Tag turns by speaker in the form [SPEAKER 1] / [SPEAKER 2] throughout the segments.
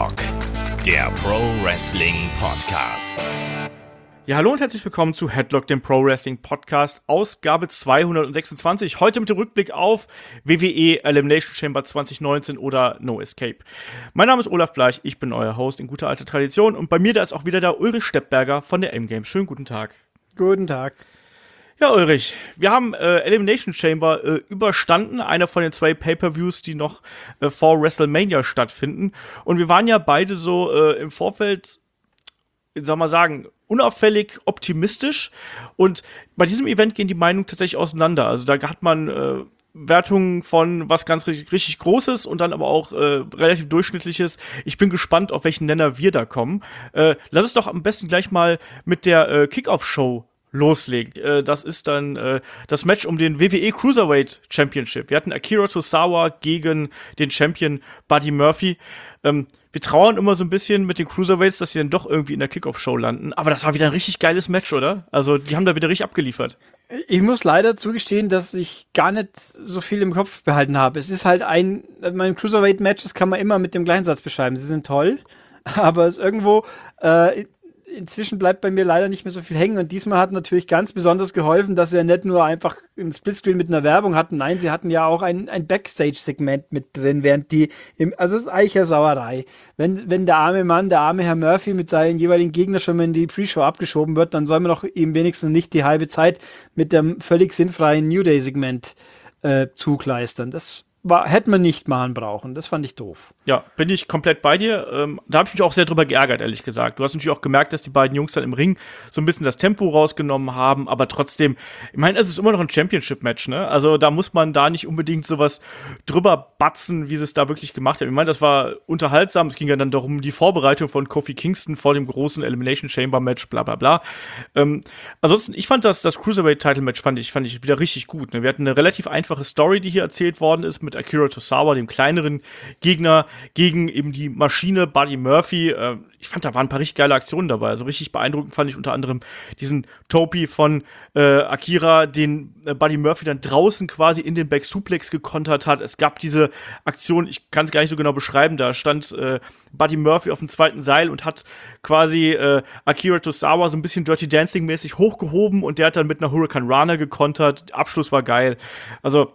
[SPEAKER 1] Headlock, der Pro Wrestling Podcast.
[SPEAKER 2] Ja, hallo und herzlich willkommen zu Headlock, dem Pro Wrestling Podcast, Ausgabe 226. Heute mit dem Rückblick auf WWE Elimination Chamber 2019 oder No Escape. Mein Name ist Olaf Bleich, ich bin euer Host in guter alter Tradition und bei mir da ist auch wieder der Ulrich Steppberger von der M-Games. Schönen guten Tag.
[SPEAKER 3] Guten Tag.
[SPEAKER 2] Ja, Ulrich, wir haben Elimination Chamber überstanden, einer von den zwei Pay-Per-Views, die noch vor WrestleMania stattfinden. Und wir waren ja beide so im Vorfeld, soll man sagen, unauffällig optimistisch. Und bei diesem Event gehen die Meinungen tatsächlich auseinander. Also da hat man Wertungen von was ganz richtig Großes und dann aber auch relativ Durchschnittliches. Ich bin gespannt, auf welchen Nenner wir da kommen. Lass es doch am besten gleich mal mit der Kickoff-Show loslegt. Das ist dann das Match um den WWE Cruiserweight Championship. Wir hatten Akira Tozawa gegen den Champion Buddy Murphy. Wir trauern immer so ein bisschen mit den Cruiserweights, dass sie dann doch irgendwie in der Kickoff-Show landen. Aber das war wieder ein richtig geiles Match, oder? Also, die haben da wieder richtig abgeliefert.
[SPEAKER 3] Ich muss leider zugestehen, dass ich gar nicht so viel im Kopf behalten habe. Es ist halt mein Cruiserweight-Matches kann man immer mit dem gleichen Satz beschreiben. Sie sind toll, aber es irgendwo inzwischen bleibt bei mir leider nicht mehr so viel hängen und diesmal hat natürlich ganz besonders geholfen, dass sie ja nicht nur einfach ein Splitscreen mit einer Werbung hatten, nein, sie hatten ja auch ein Backstage-Segment mit drin, während also es ist eigentlich eine Sauerei. Wenn der arme Mann, der arme Herr Murphy mit seinen jeweiligen Gegnern schon mal in die Pre-Show abgeschoben wird, dann soll man doch ihm wenigstens nicht die halbe Zeit mit dem völlig sinnfreien New Day-Segment zugleistern. Das hätte man nicht machen brauchen. Das fand ich doof.
[SPEAKER 2] Ja, bin ich komplett bei dir. Da habe ich mich auch sehr drüber geärgert, ehrlich gesagt. Du hast natürlich auch gemerkt, dass die beiden Jungs dann im Ring so ein bisschen das Tempo rausgenommen haben, aber trotzdem, ich meine, es ist immer noch ein Championship-Match, ne? Also da muss man da nicht unbedingt sowas drüber batzen, wie sie es da wirklich gemacht haben. Ich meine, das war unterhaltsam. Es ging ja dann darum, die Vorbereitung von Kofi Kingston vor dem großen Elimination Chamber-Match, bla bla bla. Ansonsten, ich fand das Cruiserweight-Title-Match fand ich wieder richtig gut. Ne? Wir hatten eine relativ einfache Story, die hier erzählt worden ist, mit Akira Tozawa, dem kleineren Gegner, gegen eben die Maschine Buddy Murphy. Ich fand, da waren ein paar richtig geile Aktionen dabei. Also richtig beeindruckend fand ich unter anderem diesen Topi von Akira, den Buddy Murphy dann draußen quasi in den Back Suplex gekontert hat. Es gab diese Aktion, ich kann es gar nicht so genau beschreiben, da stand Buddy Murphy auf dem zweiten Seil und hat quasi Akira Tozawa so ein bisschen Dirty Dancing-mäßig hochgehoben und der hat dann mit einer Hurricane Rana gekontert. Abschluss war geil. Also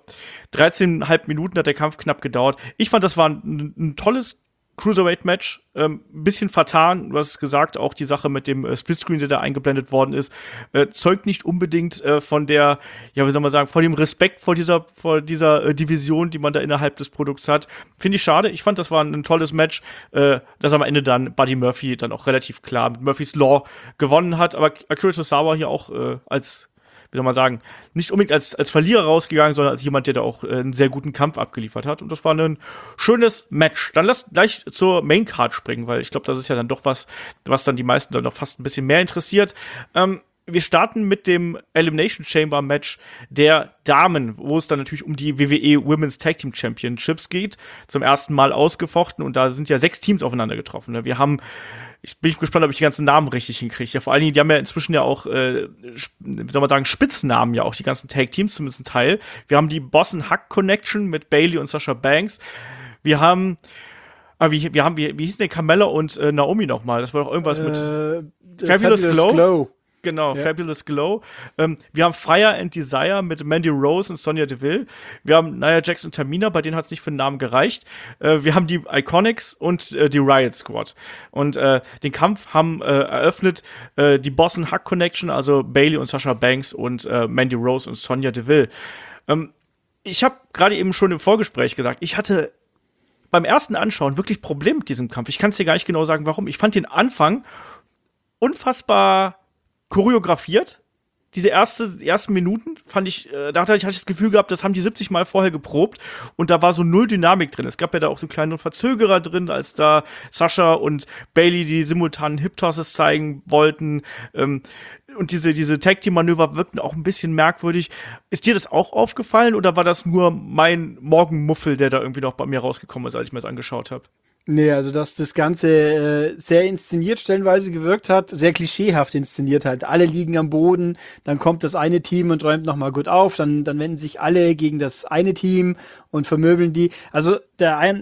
[SPEAKER 2] 13,5 Minuten hat der Kampf knapp gedauert. Ich fand, das war ein tolles Cruiserweight-Match. Bisschen vertan, du hast gesagt, auch die Sache mit dem Splitscreen, der da eingeblendet worden ist, zeugt nicht unbedingt von der, ja, wie soll man sagen, vor dem Respekt vor dieser Division, die man da innerhalb des Produkts hat. Finde ich schade. Ich fand, das war ein tolles Match, dass am Ende dann Buddy Murphy dann auch relativ klar mit Murphys Law gewonnen hat. Aber Akira Tozawa hier auch als, wie soll man sagen, nicht unbedingt als Verlierer rausgegangen, sondern als jemand, der da auch einen sehr guten Kampf abgeliefert hat. Und das war ein schönes Match. Dann lass gleich zur Maincard springen, weil ich glaube, das ist ja dann doch was dann die meisten dann noch fast ein bisschen mehr interessiert. Wir starten mit dem Elimination Chamber Match der Damen, wo es dann natürlich um die WWE Women's Tag Team Championships geht. Zum ersten Mal ausgefochten und da sind ja 6 Teams aufeinander getroffen. Wir haben, ich bin gespannt, ob ich die ganzen Namen richtig hinkriege. Ja, vor allen Dingen, die haben ja inzwischen ja auch, wie soll man sagen, Spitznamen ja auch, die ganzen Tag-Teams, zumindest ein Teil. Wir haben die Boss & Huck Connection mit Bayley und Sasha Banks. Wir haben, wie hieß denn Carmella und Naomi nochmal? Das war doch irgendwas mit Fabulous Glow. Genau, ja. Fabulous Glow. Wir haben Fire and Desire mit Mandy Rose und Sonya Deville. Wir haben Nia Jax und Tamina, bei denen hat es nicht für den Namen gereicht. Wir haben die Iconics und die Riot Squad. Und den Kampf haben eröffnet die Boss & Huck Connection, also Bayley und Sasha Banks und Mandy Rose und Sonya Deville. Ich habe gerade eben schon im Vorgespräch gesagt, ich hatte beim ersten Anschauen wirklich Probleme mit diesem Kampf. Ich kann es dir gar nicht genau sagen, warum. Ich fand den Anfang unfassbar choreografiert. Diese ersten Minuten fand ich, hatte ich das Gefühl gehabt, das haben die 70 Mal vorher geprobt und da war so null Dynamik drin. Es gab ja da auch so einen kleinen Verzögerer drin, als da Sasha und Bayley die simultanen Hip-Tosses zeigen wollten. Und diese Tag-Team-Manöver wirkten auch ein bisschen merkwürdig. Ist dir das auch aufgefallen oder war das nur mein Morgenmuffel, der da irgendwie noch bei mir rausgekommen ist, als ich mir das angeschaut habe?
[SPEAKER 3] Nee, also dass das Ganze sehr inszeniert stellenweise gewirkt hat, sehr klischeehaft inszeniert halt. Alle liegen am Boden, dann kommt das eine Team und räumt nochmal gut auf, dann wenden sich alle gegen das eine Team und vermöbeln die. Also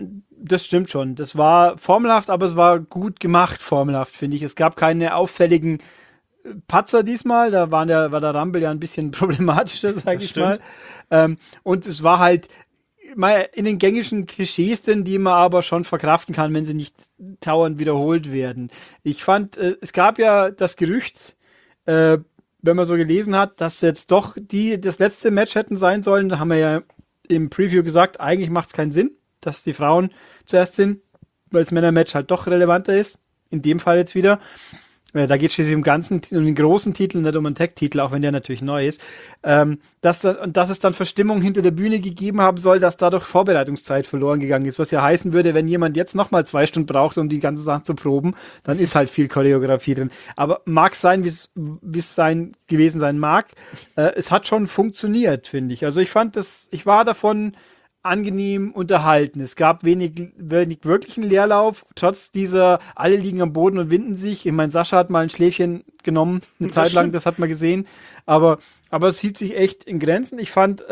[SPEAKER 3] Das stimmt schon. Das war formelhaft, aber es war gut gemacht, formelhaft, finde ich. Es gab keine auffälligen Patzer diesmal. Da war der Rumble ja ein bisschen problematischer, sag ich mal. Und es war halt mal in den gängigen Klischees drin, die man aber schon verkraften kann, wenn sie nicht dauernd wiederholt werden. Ich fand, es gab ja das Gerücht, wenn man so gelesen hat, dass jetzt doch das letzte Match hätten sein sollen. Da haben wir ja im Preview gesagt, eigentlich macht es keinen Sinn, dass die Frauen zuerst sind, weil das Männermatch halt doch relevanter ist. In dem Fall jetzt wieder. Da geht es schließlich um den großen Titel, nicht um einen Tag-Titel, auch wenn der natürlich neu ist. Dass es dann Verstimmung hinter der Bühne gegeben haben soll, dass dadurch Vorbereitungszeit verloren gegangen ist. Was ja heißen würde, wenn jemand jetzt nochmal 2 Stunden braucht, um die ganze Sache zu proben, dann ist halt viel Choreografie drin. Aber mag sein, wie es gewesen sein mag. Es hat schon funktioniert, finde ich. Also ich war davon angenehm unterhalten. Es gab wenig wirklichen Leerlauf, trotz dieser, alle liegen am Boden und winden sich. Ich meine, Sascha hat mal ein Schläfchen genommen, eine Zeit lang, das hat man gesehen. Aber es hielt sich echt in Grenzen. Ich fand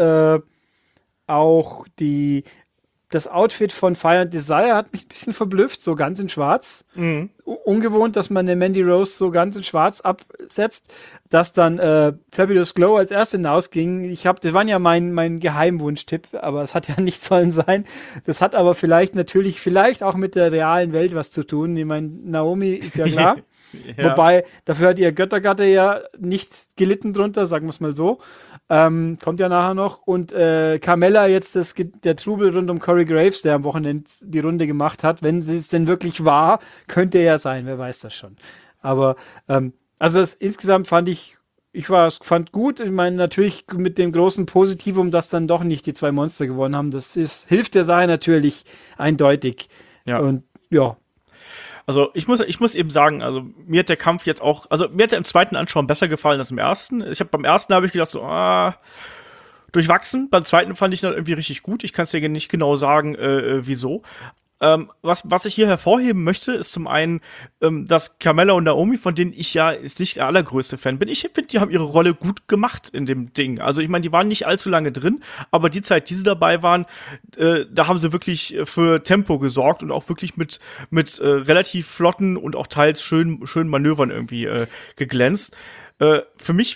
[SPEAKER 3] auch das Outfit von Fire and Desire hat mich ein bisschen verblüfft, so ganz in schwarz. Mhm. Ungewohnt, dass man eine Mandy Rose so ganz in schwarz absetzt, dass dann Fabulous Glow als erste hinausging. Das war ja mein Geheimwunsch-Tipp, aber es hat ja nicht sollen sein. Das hat aber vielleicht auch mit der realen Welt was zu tun. Ich meine, Naomi ist ja klar. Ja. Wobei, dafür hat ihr Göttergatte ja nicht gelitten drunter, sagen wir es mal so. Kommt ja nachher noch. Und Carmella jetzt der Trubel rund um Corey Graves, der am Wochenende die Runde gemacht hat. Wenn sie es denn wirklich war, könnte er ja sein, wer weiß das schon. Aber insgesamt fand gut. Ich meine, natürlich mit dem großen Positivum, dass dann doch nicht die 2 Monster gewonnen haben. Hilft der Sache natürlich eindeutig.
[SPEAKER 2] Ja.
[SPEAKER 3] Und ja.
[SPEAKER 2] Also ich muss eben sagen, also mir hat der Kampf jetzt auch, also mir hat er im zweiten Anschauen besser gefallen als im ersten. Beim ersten habe ich gedacht so, durchwachsen. Beim zweiten fand ich dann irgendwie richtig gut. Ich kann es dir nicht genau sagen, wieso. Was ich hier hervorheben möchte, ist zum einen, dass Carmella und Naomi, von denen ich ja jetzt nicht der allergrößte Fan bin, ich finde, die haben ihre Rolle gut gemacht in dem Ding. Also ich meine, die waren nicht allzu lange drin, aber die Zeit, die sie dabei waren, da haben sie wirklich für Tempo gesorgt und auch wirklich mit relativ flotten und auch teils schönen Manövern irgendwie geglänzt. Für mich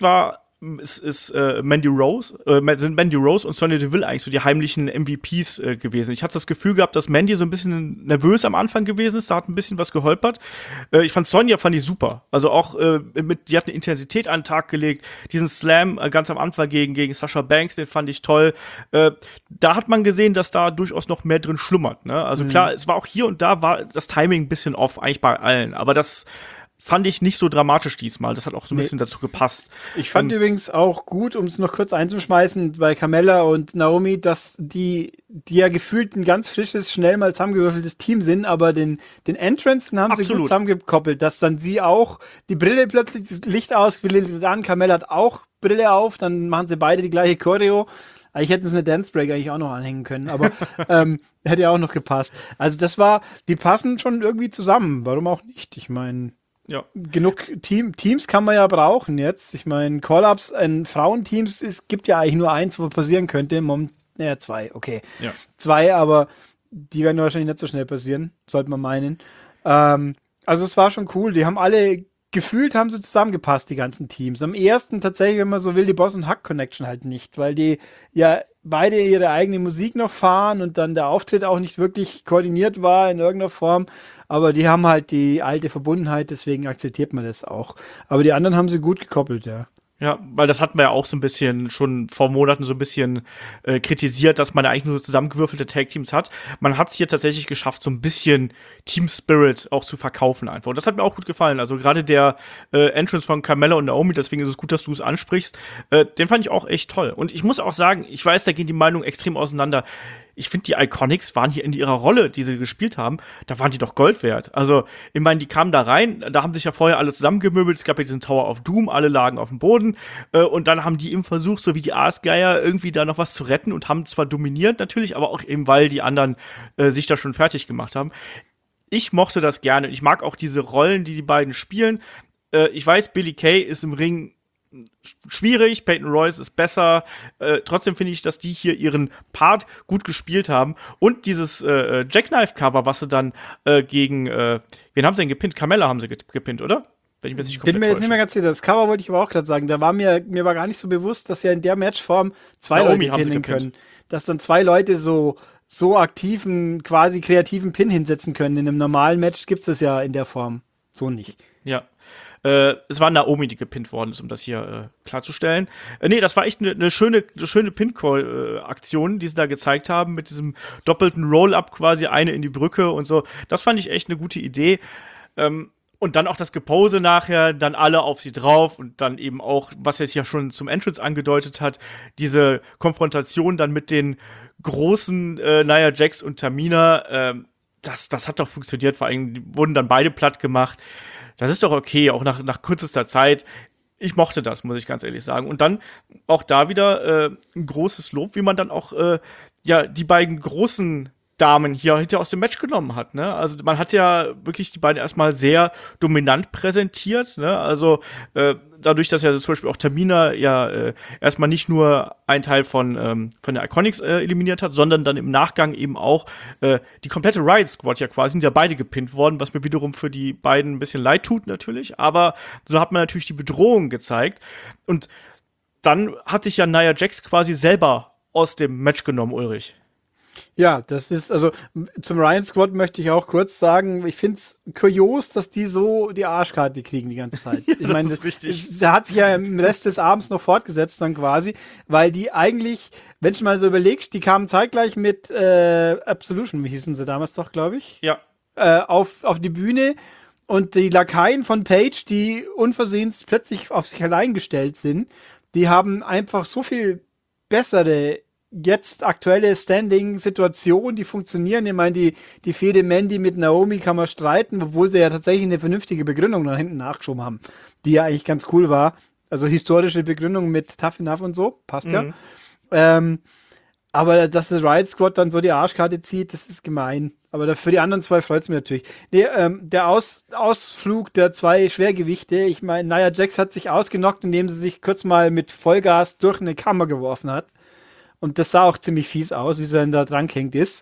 [SPEAKER 2] ist Mandy Rose und Sonya Deville eigentlich so die heimlichen MVPs gewesen. Ich hatte das Gefühl gehabt, dass Mandy so ein bisschen nervös am Anfang gewesen ist, da hat ein bisschen was geholpert. Ich fand Sonya super. Also auch die hat eine Intensität an den Tag gelegt. Diesen Slam ganz am Anfang gegen Sasha Banks, den fand ich toll. Da hat man gesehen, dass da durchaus noch mehr drin schlummert. Ne? Also klar, es war auch hier und da war das Timing ein bisschen off, eigentlich bei allen. Aber das fand ich nicht so dramatisch diesmal. Das hat auch so ein bisschen dazu gepasst.
[SPEAKER 3] Ich fand übrigens auch gut, um es noch kurz einzuschmeißen, bei Carmella und Naomi, dass die ja gefühlt ein ganz frisches, schnell mal zusammengewürfeltes Team sind, aber den Entrance, den haben sie gut zusammengekoppelt, dass dann sie auch die Brille plötzlich, das Licht aus, an, Carmella hat auch Brille auf, dann machen sie beide die gleiche Choreo. Ich hätte es eine Dance Break eigentlich auch noch anhängen können, aber hätte ja auch noch gepasst. Also die passen schon irgendwie zusammen. Warum auch nicht? Ich meine, ja. Genug Teams kann man ja brauchen jetzt. Ich meine, Call-Ups in Frauenteams, es gibt ja eigentlich nur eins, wo passieren könnte. 2, okay. Ja. 2, aber die werden wahrscheinlich nicht so schnell passieren, sollte man meinen. Also es war schon cool. Die haben alle gefühlt haben sie zusammengepasst, die ganzen Teams. Am ersten tatsächlich, wenn man so will, die Boss und Hack Connection halt nicht, weil die ja beide ihre eigene Musik noch fahren und dann der Auftritt auch nicht wirklich koordiniert war in irgendeiner Form. Aber die haben halt die alte Verbundenheit, deswegen akzeptiert man das auch. Aber die anderen haben sie gut gekoppelt, ja.
[SPEAKER 2] Ja, weil das hatten wir ja auch so ein bisschen schon vor Monaten so ein bisschen kritisiert, dass man ja eigentlich nur so zusammengewürfelte Tag-Teams hat. Man hat es hier tatsächlich geschafft, so ein bisschen Team-Spirit auch zu verkaufen einfach. Und das hat mir auch gut gefallen. Also gerade der Entrance von Carmella und Naomi, deswegen ist es gut, dass du es ansprichst, den fand ich auch echt toll. Und ich muss auch sagen, ich weiß, da gehen die Meinungen extrem auseinander. Ich finde, die Iconics waren hier in ihrer Rolle, die sie gespielt haben, da waren die doch Gold wert. Also, ich meine, die kamen da rein, da haben sich ja vorher alle zusammengemöbelt, es gab ja diesen Tower of Doom, alle lagen auf dem Boden und dann haben die eben versucht, so wie die Aasgeier, irgendwie da noch was zu retten und haben zwar dominiert natürlich, aber auch eben, weil die anderen sich da schon fertig gemacht haben. Ich mochte das gerne. Ich mag auch diese Rollen, die beiden spielen. Ich weiß, Billie Kay ist im Ring schwierig, Peyton Royce ist besser. Trotzdem finde ich, dass die hier ihren Part gut gespielt haben. Und dieses Jackknife-Cover, was sie dann gegen, wen haben sie denn gepinnt? Carmella haben sie gepinnt, oder? Wenn ich mir nicht komplett
[SPEAKER 3] Bin mir jetzt nicht mehr ganz sicher. Das Cover wollte ich aber auch gerade sagen. Da war mir war gar nicht so bewusst, dass ja in der Matchform zwei
[SPEAKER 2] Naomi
[SPEAKER 3] Leute
[SPEAKER 2] haben sie
[SPEAKER 3] pinnen
[SPEAKER 2] gepinnt.
[SPEAKER 3] können. Dass dann zwei Leute so aktiven, quasi kreativen Pin hinsetzen können. In einem normalen Match gibt es das ja in der Form so nicht.
[SPEAKER 2] Ja. Es war Naomi, die gepinnt worden ist, um das hier klarzustellen. Nee, das war echt eine schöne Pin-Call-Aktion, die sie da gezeigt haben, mit diesem doppelten Roll-Up quasi, eine in die Brücke und so. Das fand ich echt eine gute Idee. Und dann auch das Gepose nachher, dann alle auf sie drauf und dann eben auch, was jetzt ja schon zum Entrance angedeutet hat, diese Konfrontation dann mit den großen Nia Jax und Tamina, das hat doch funktioniert, vor allem wurden dann beide platt gemacht. Das ist doch okay, auch nach kürzester Zeit. Ich mochte das, muss ich ganz ehrlich sagen. Und dann auch da wieder ein großes Lob, wie man dann auch die beiden großen Damen hier aus dem Match genommen hat, ne? Also man hat ja wirklich die beiden erstmal sehr dominant präsentiert, ne? Also dadurch, dass ja zum Beispiel auch Tamina erstmal nicht nur ein Teil von der Iconics eliminiert hat, sondern dann im Nachgang eben auch die komplette Riot Squad ja quasi, sind ja beide gepinnt worden, was mir wiederum für die beiden ein bisschen leid tut natürlich, aber so hat man natürlich die Bedrohung gezeigt und dann hat sich ja Nia Jax quasi selber aus dem Match genommen, Ulrich.
[SPEAKER 3] Ja, das ist, also zum Riot Squad möchte ich auch kurz sagen, ich finde es kurios, dass die so die Arschkarte kriegen die ganze Zeit.
[SPEAKER 2] Ja,
[SPEAKER 3] ich meine,
[SPEAKER 2] das ist richtig.
[SPEAKER 3] der hat sich ja im Rest des Abends noch fortgesetzt dann quasi, weil die eigentlich, wenn du mal so überlegst, die kamen zeitgleich mit Absolution, wie hießen sie damals doch, glaube ich,
[SPEAKER 2] Ja.
[SPEAKER 3] auf die Bühne und die Lakaien von Paige, die unversehens plötzlich auf sich allein gestellt sind, die haben einfach so viel bessere jetzt aktuelle Standing-Situation, die funktionieren. Ich meine, die Fehde Mandy mit Naomi kann man streiten, obwohl sie ja tatsächlich eine vernünftige Begründung nach hinten nachgeschoben haben, die ja eigentlich ganz cool war. Also historische Begründung mit Tough Enough und so, passt ja. Aber dass das Riot Squad dann so die Arschkarte zieht, das ist gemein. Aber für die anderen zwei freut es mich natürlich. Nee, der Ausflug der zwei Schwergewichte, ich meine, Nia Jax hat sich ausgenockt, indem sie sich kurz mal mit Vollgas durch eine Kammer geworfen hat. Und das sah auch ziemlich fies aus, wie sie dann da dran gehängt ist.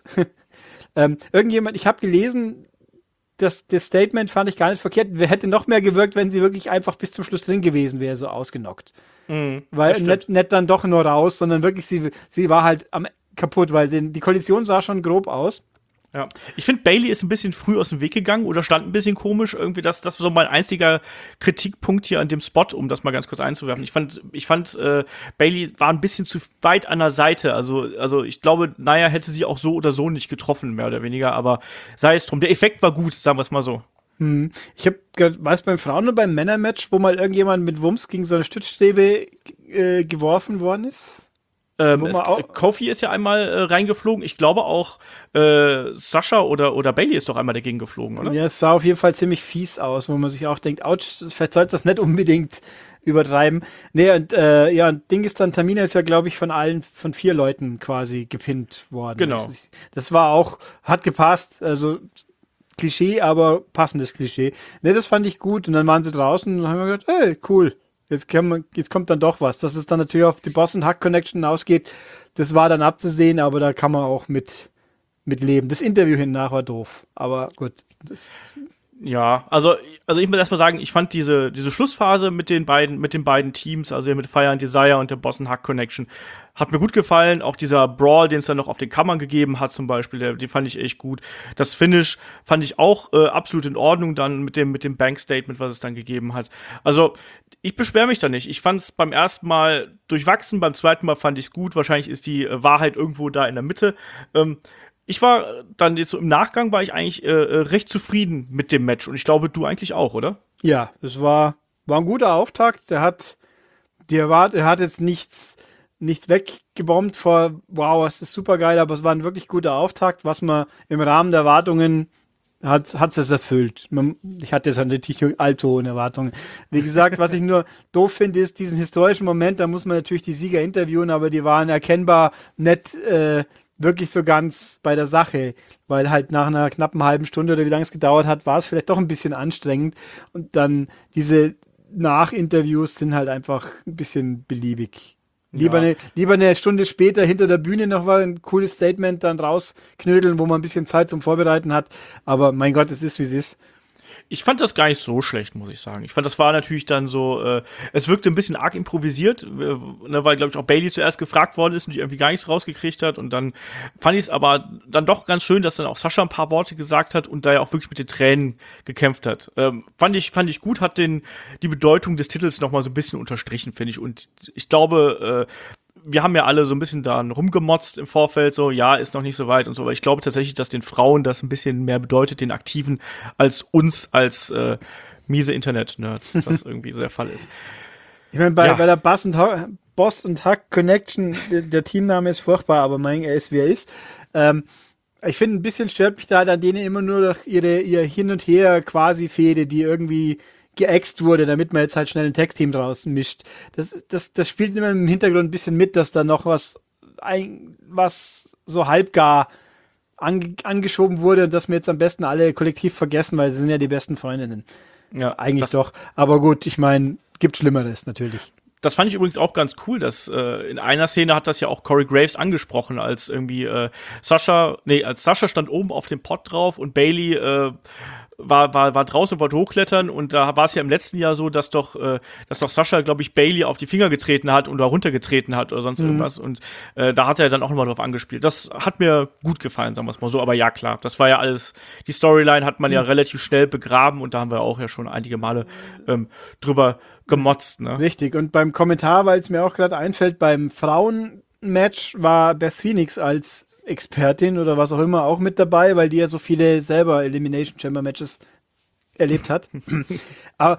[SPEAKER 3] Ich habe gelesen, das Statement fand ich gar nicht verkehrt. Hätte noch mehr gewirkt, wenn sie wirklich einfach bis zum Schluss drin gewesen wäre, so ausgenockt. Weil nicht dann doch nur raus, sondern wirklich, sie war halt kaputt, weil die Kollision sah schon grob aus.
[SPEAKER 2] Ja. Ich finde, Bayley ist ein bisschen früh aus dem Weg gegangen oder stand ein bisschen komisch. Irgendwie, das war so mein einziger Kritikpunkt hier an dem Spot, um das mal ganz kurz einzuwerfen. Ich fand Bayley war ein bisschen zu weit an der Seite. Also ich glaube, Nia hätte sie auch so oder so nicht getroffen, mehr oder weniger. Aber sei es drum. Der Effekt war gut, sagen wir es mal so.
[SPEAKER 3] Ich habe, weiß beim Frauen- und beim Männermatch, wo mal irgendjemand mit Wumms gegen so eine Stützstäbe geworfen worden ist?
[SPEAKER 2] Kofi ist ja einmal reingeflogen. Ich glaube auch Sascha oder Bayley ist doch einmal dagegen geflogen, oder?
[SPEAKER 3] Ja, es sah auf jeden Fall ziemlich fies aus, wo man sich auch denkt, ouch, vielleicht sollte das nicht unbedingt übertreiben. Nee, und Ding ist dann, Tamina ist ja, glaube ich, von 4 Leuten quasi gepinnt worden.
[SPEAKER 2] Genau.
[SPEAKER 3] Das war auch, hat gepasst, also Klischee, aber passendes Klischee. Nee, das fand ich gut und dann waren sie draußen und haben wir gedacht, hey, cool. Jetzt kommt dann doch was. Dass es dann natürlich auf die Boss- und Hack-Connection ausgeht, das war dann abzusehen, aber da kann man auch mit leben. Das Interview hinnach war doof, aber gut.
[SPEAKER 2] Ja, also ich muss erstmal sagen, ich fand diese Schlussphase mit den beiden Teams, also mit Fire and Desire und der Boss and Hack Connection, hat mir gut gefallen. Auch dieser Brawl, den es dann noch auf den Kammern gegeben hat, zum Beispiel, den fand ich echt gut. Das Finish fand ich auch absolut in Ordnung dann mit dem Bank Statement, was es dann gegeben hat. Also ich beschwere mich da nicht. Ich fand es beim ersten Mal durchwachsen, beim zweiten Mal fand ich es gut. Wahrscheinlich ist die Wahrheit irgendwo da in der Mitte. Ich war dann jetzt so im Nachgang war ich eigentlich recht zufrieden mit dem Match und ich glaube, du eigentlich auch, oder?
[SPEAKER 3] Ja, es war ein guter Auftakt. Er hat jetzt nichts weggebombt vor, wow, es ist super geil, aber es war ein wirklich guter Auftakt, was man im Rahmen der Erwartungen hat es erfüllt. Ich hatte jetzt natürlich allzu hohe Erwartungen. Wie gesagt, was ich nur doof finde, ist diesen historischen Moment, da muss man natürlich die Sieger interviewen, aber die waren erkennbar nicht wirklich so ganz bei der Sache, weil halt nach einer knappen halben Stunde oder wie lange es gedauert hat, war es vielleicht doch ein bisschen anstrengend und dann diese Nach-Interviews sind halt einfach ein bisschen beliebig. Lieber eine Stunde später hinter der Bühne noch mal ein cooles Statement dann rausknödeln, wo man ein bisschen Zeit zum Vorbereiten hat. Aber mein Gott, es ist, wie es ist.
[SPEAKER 2] Ich fand das gar nicht so schlecht, muss ich sagen. Ich fand, das war natürlich dann so, es wirkte ein bisschen arg improvisiert, weil, glaube ich, auch Bailey zuerst gefragt worden ist und die irgendwie gar nichts rausgekriegt hat. Und dann fand ich es aber dann doch ganz schön, dass dann auch Sascha ein paar Worte gesagt hat und da ja auch wirklich mit den Tränen gekämpft hat. Fand ich gut, hat die Bedeutung des Titels noch mal so ein bisschen unterstrichen, finde ich. Und ich glaube, wir haben ja alle so ein bisschen da rumgemotzt im Vorfeld, so, ja, ist noch nicht so weit und so, aber ich glaube tatsächlich, dass den Frauen das ein bisschen mehr bedeutet, den Aktiven, als uns als miese Internet-Nerds, das irgendwie so der Fall ist.
[SPEAKER 3] Ich meine, bei der Boss und Huck Connection, der Teamname ist furchtbar, aber er ist, wie er ist. Ich finde, ein bisschen stört mich da halt an denen immer nur durch ihr Hin und Her quasi Fehde, die irgendwie geäxt wurde, damit man jetzt halt schnell ein Tag-Team draußen mischt. Das spielt immer im Hintergrund ein bisschen mit, dass da noch was so halbgar angeschoben wurde und dass wir jetzt am besten alle kollektiv vergessen, weil sie sind ja die besten Freundinnen. Ja, eigentlich doch. Aber gut, ich meine, gibt Schlimmeres natürlich.
[SPEAKER 2] Das fand ich übrigens auch ganz cool, dass in einer Szene hat das ja auch Corey Graves angesprochen, als irgendwie Sascha stand oben auf dem Pott drauf und Bailey war draußen und wollte hochklettern und da war es ja im letzten Jahr so, dass doch Sascha, glaube ich, Bailey auf die Finger getreten hat und da runtergetreten hat oder sonst irgendwas und da hat er dann auch nochmal drauf angespielt. Das hat mir gut gefallen, sagen wir es mal so, aber ja, klar, das war ja alles, die Storyline hat man ja relativ schnell begraben und da haben wir auch ja schon einige Male drüber gemotzt, ne?
[SPEAKER 3] Richtig, und beim Kommentar, weil es mir auch gerade einfällt, beim Frauen-Match war Beth Phoenix als Expertin oder was auch immer auch mit dabei, weil die ja so viele selber Elimination Chamber Matches erlebt hat. Aber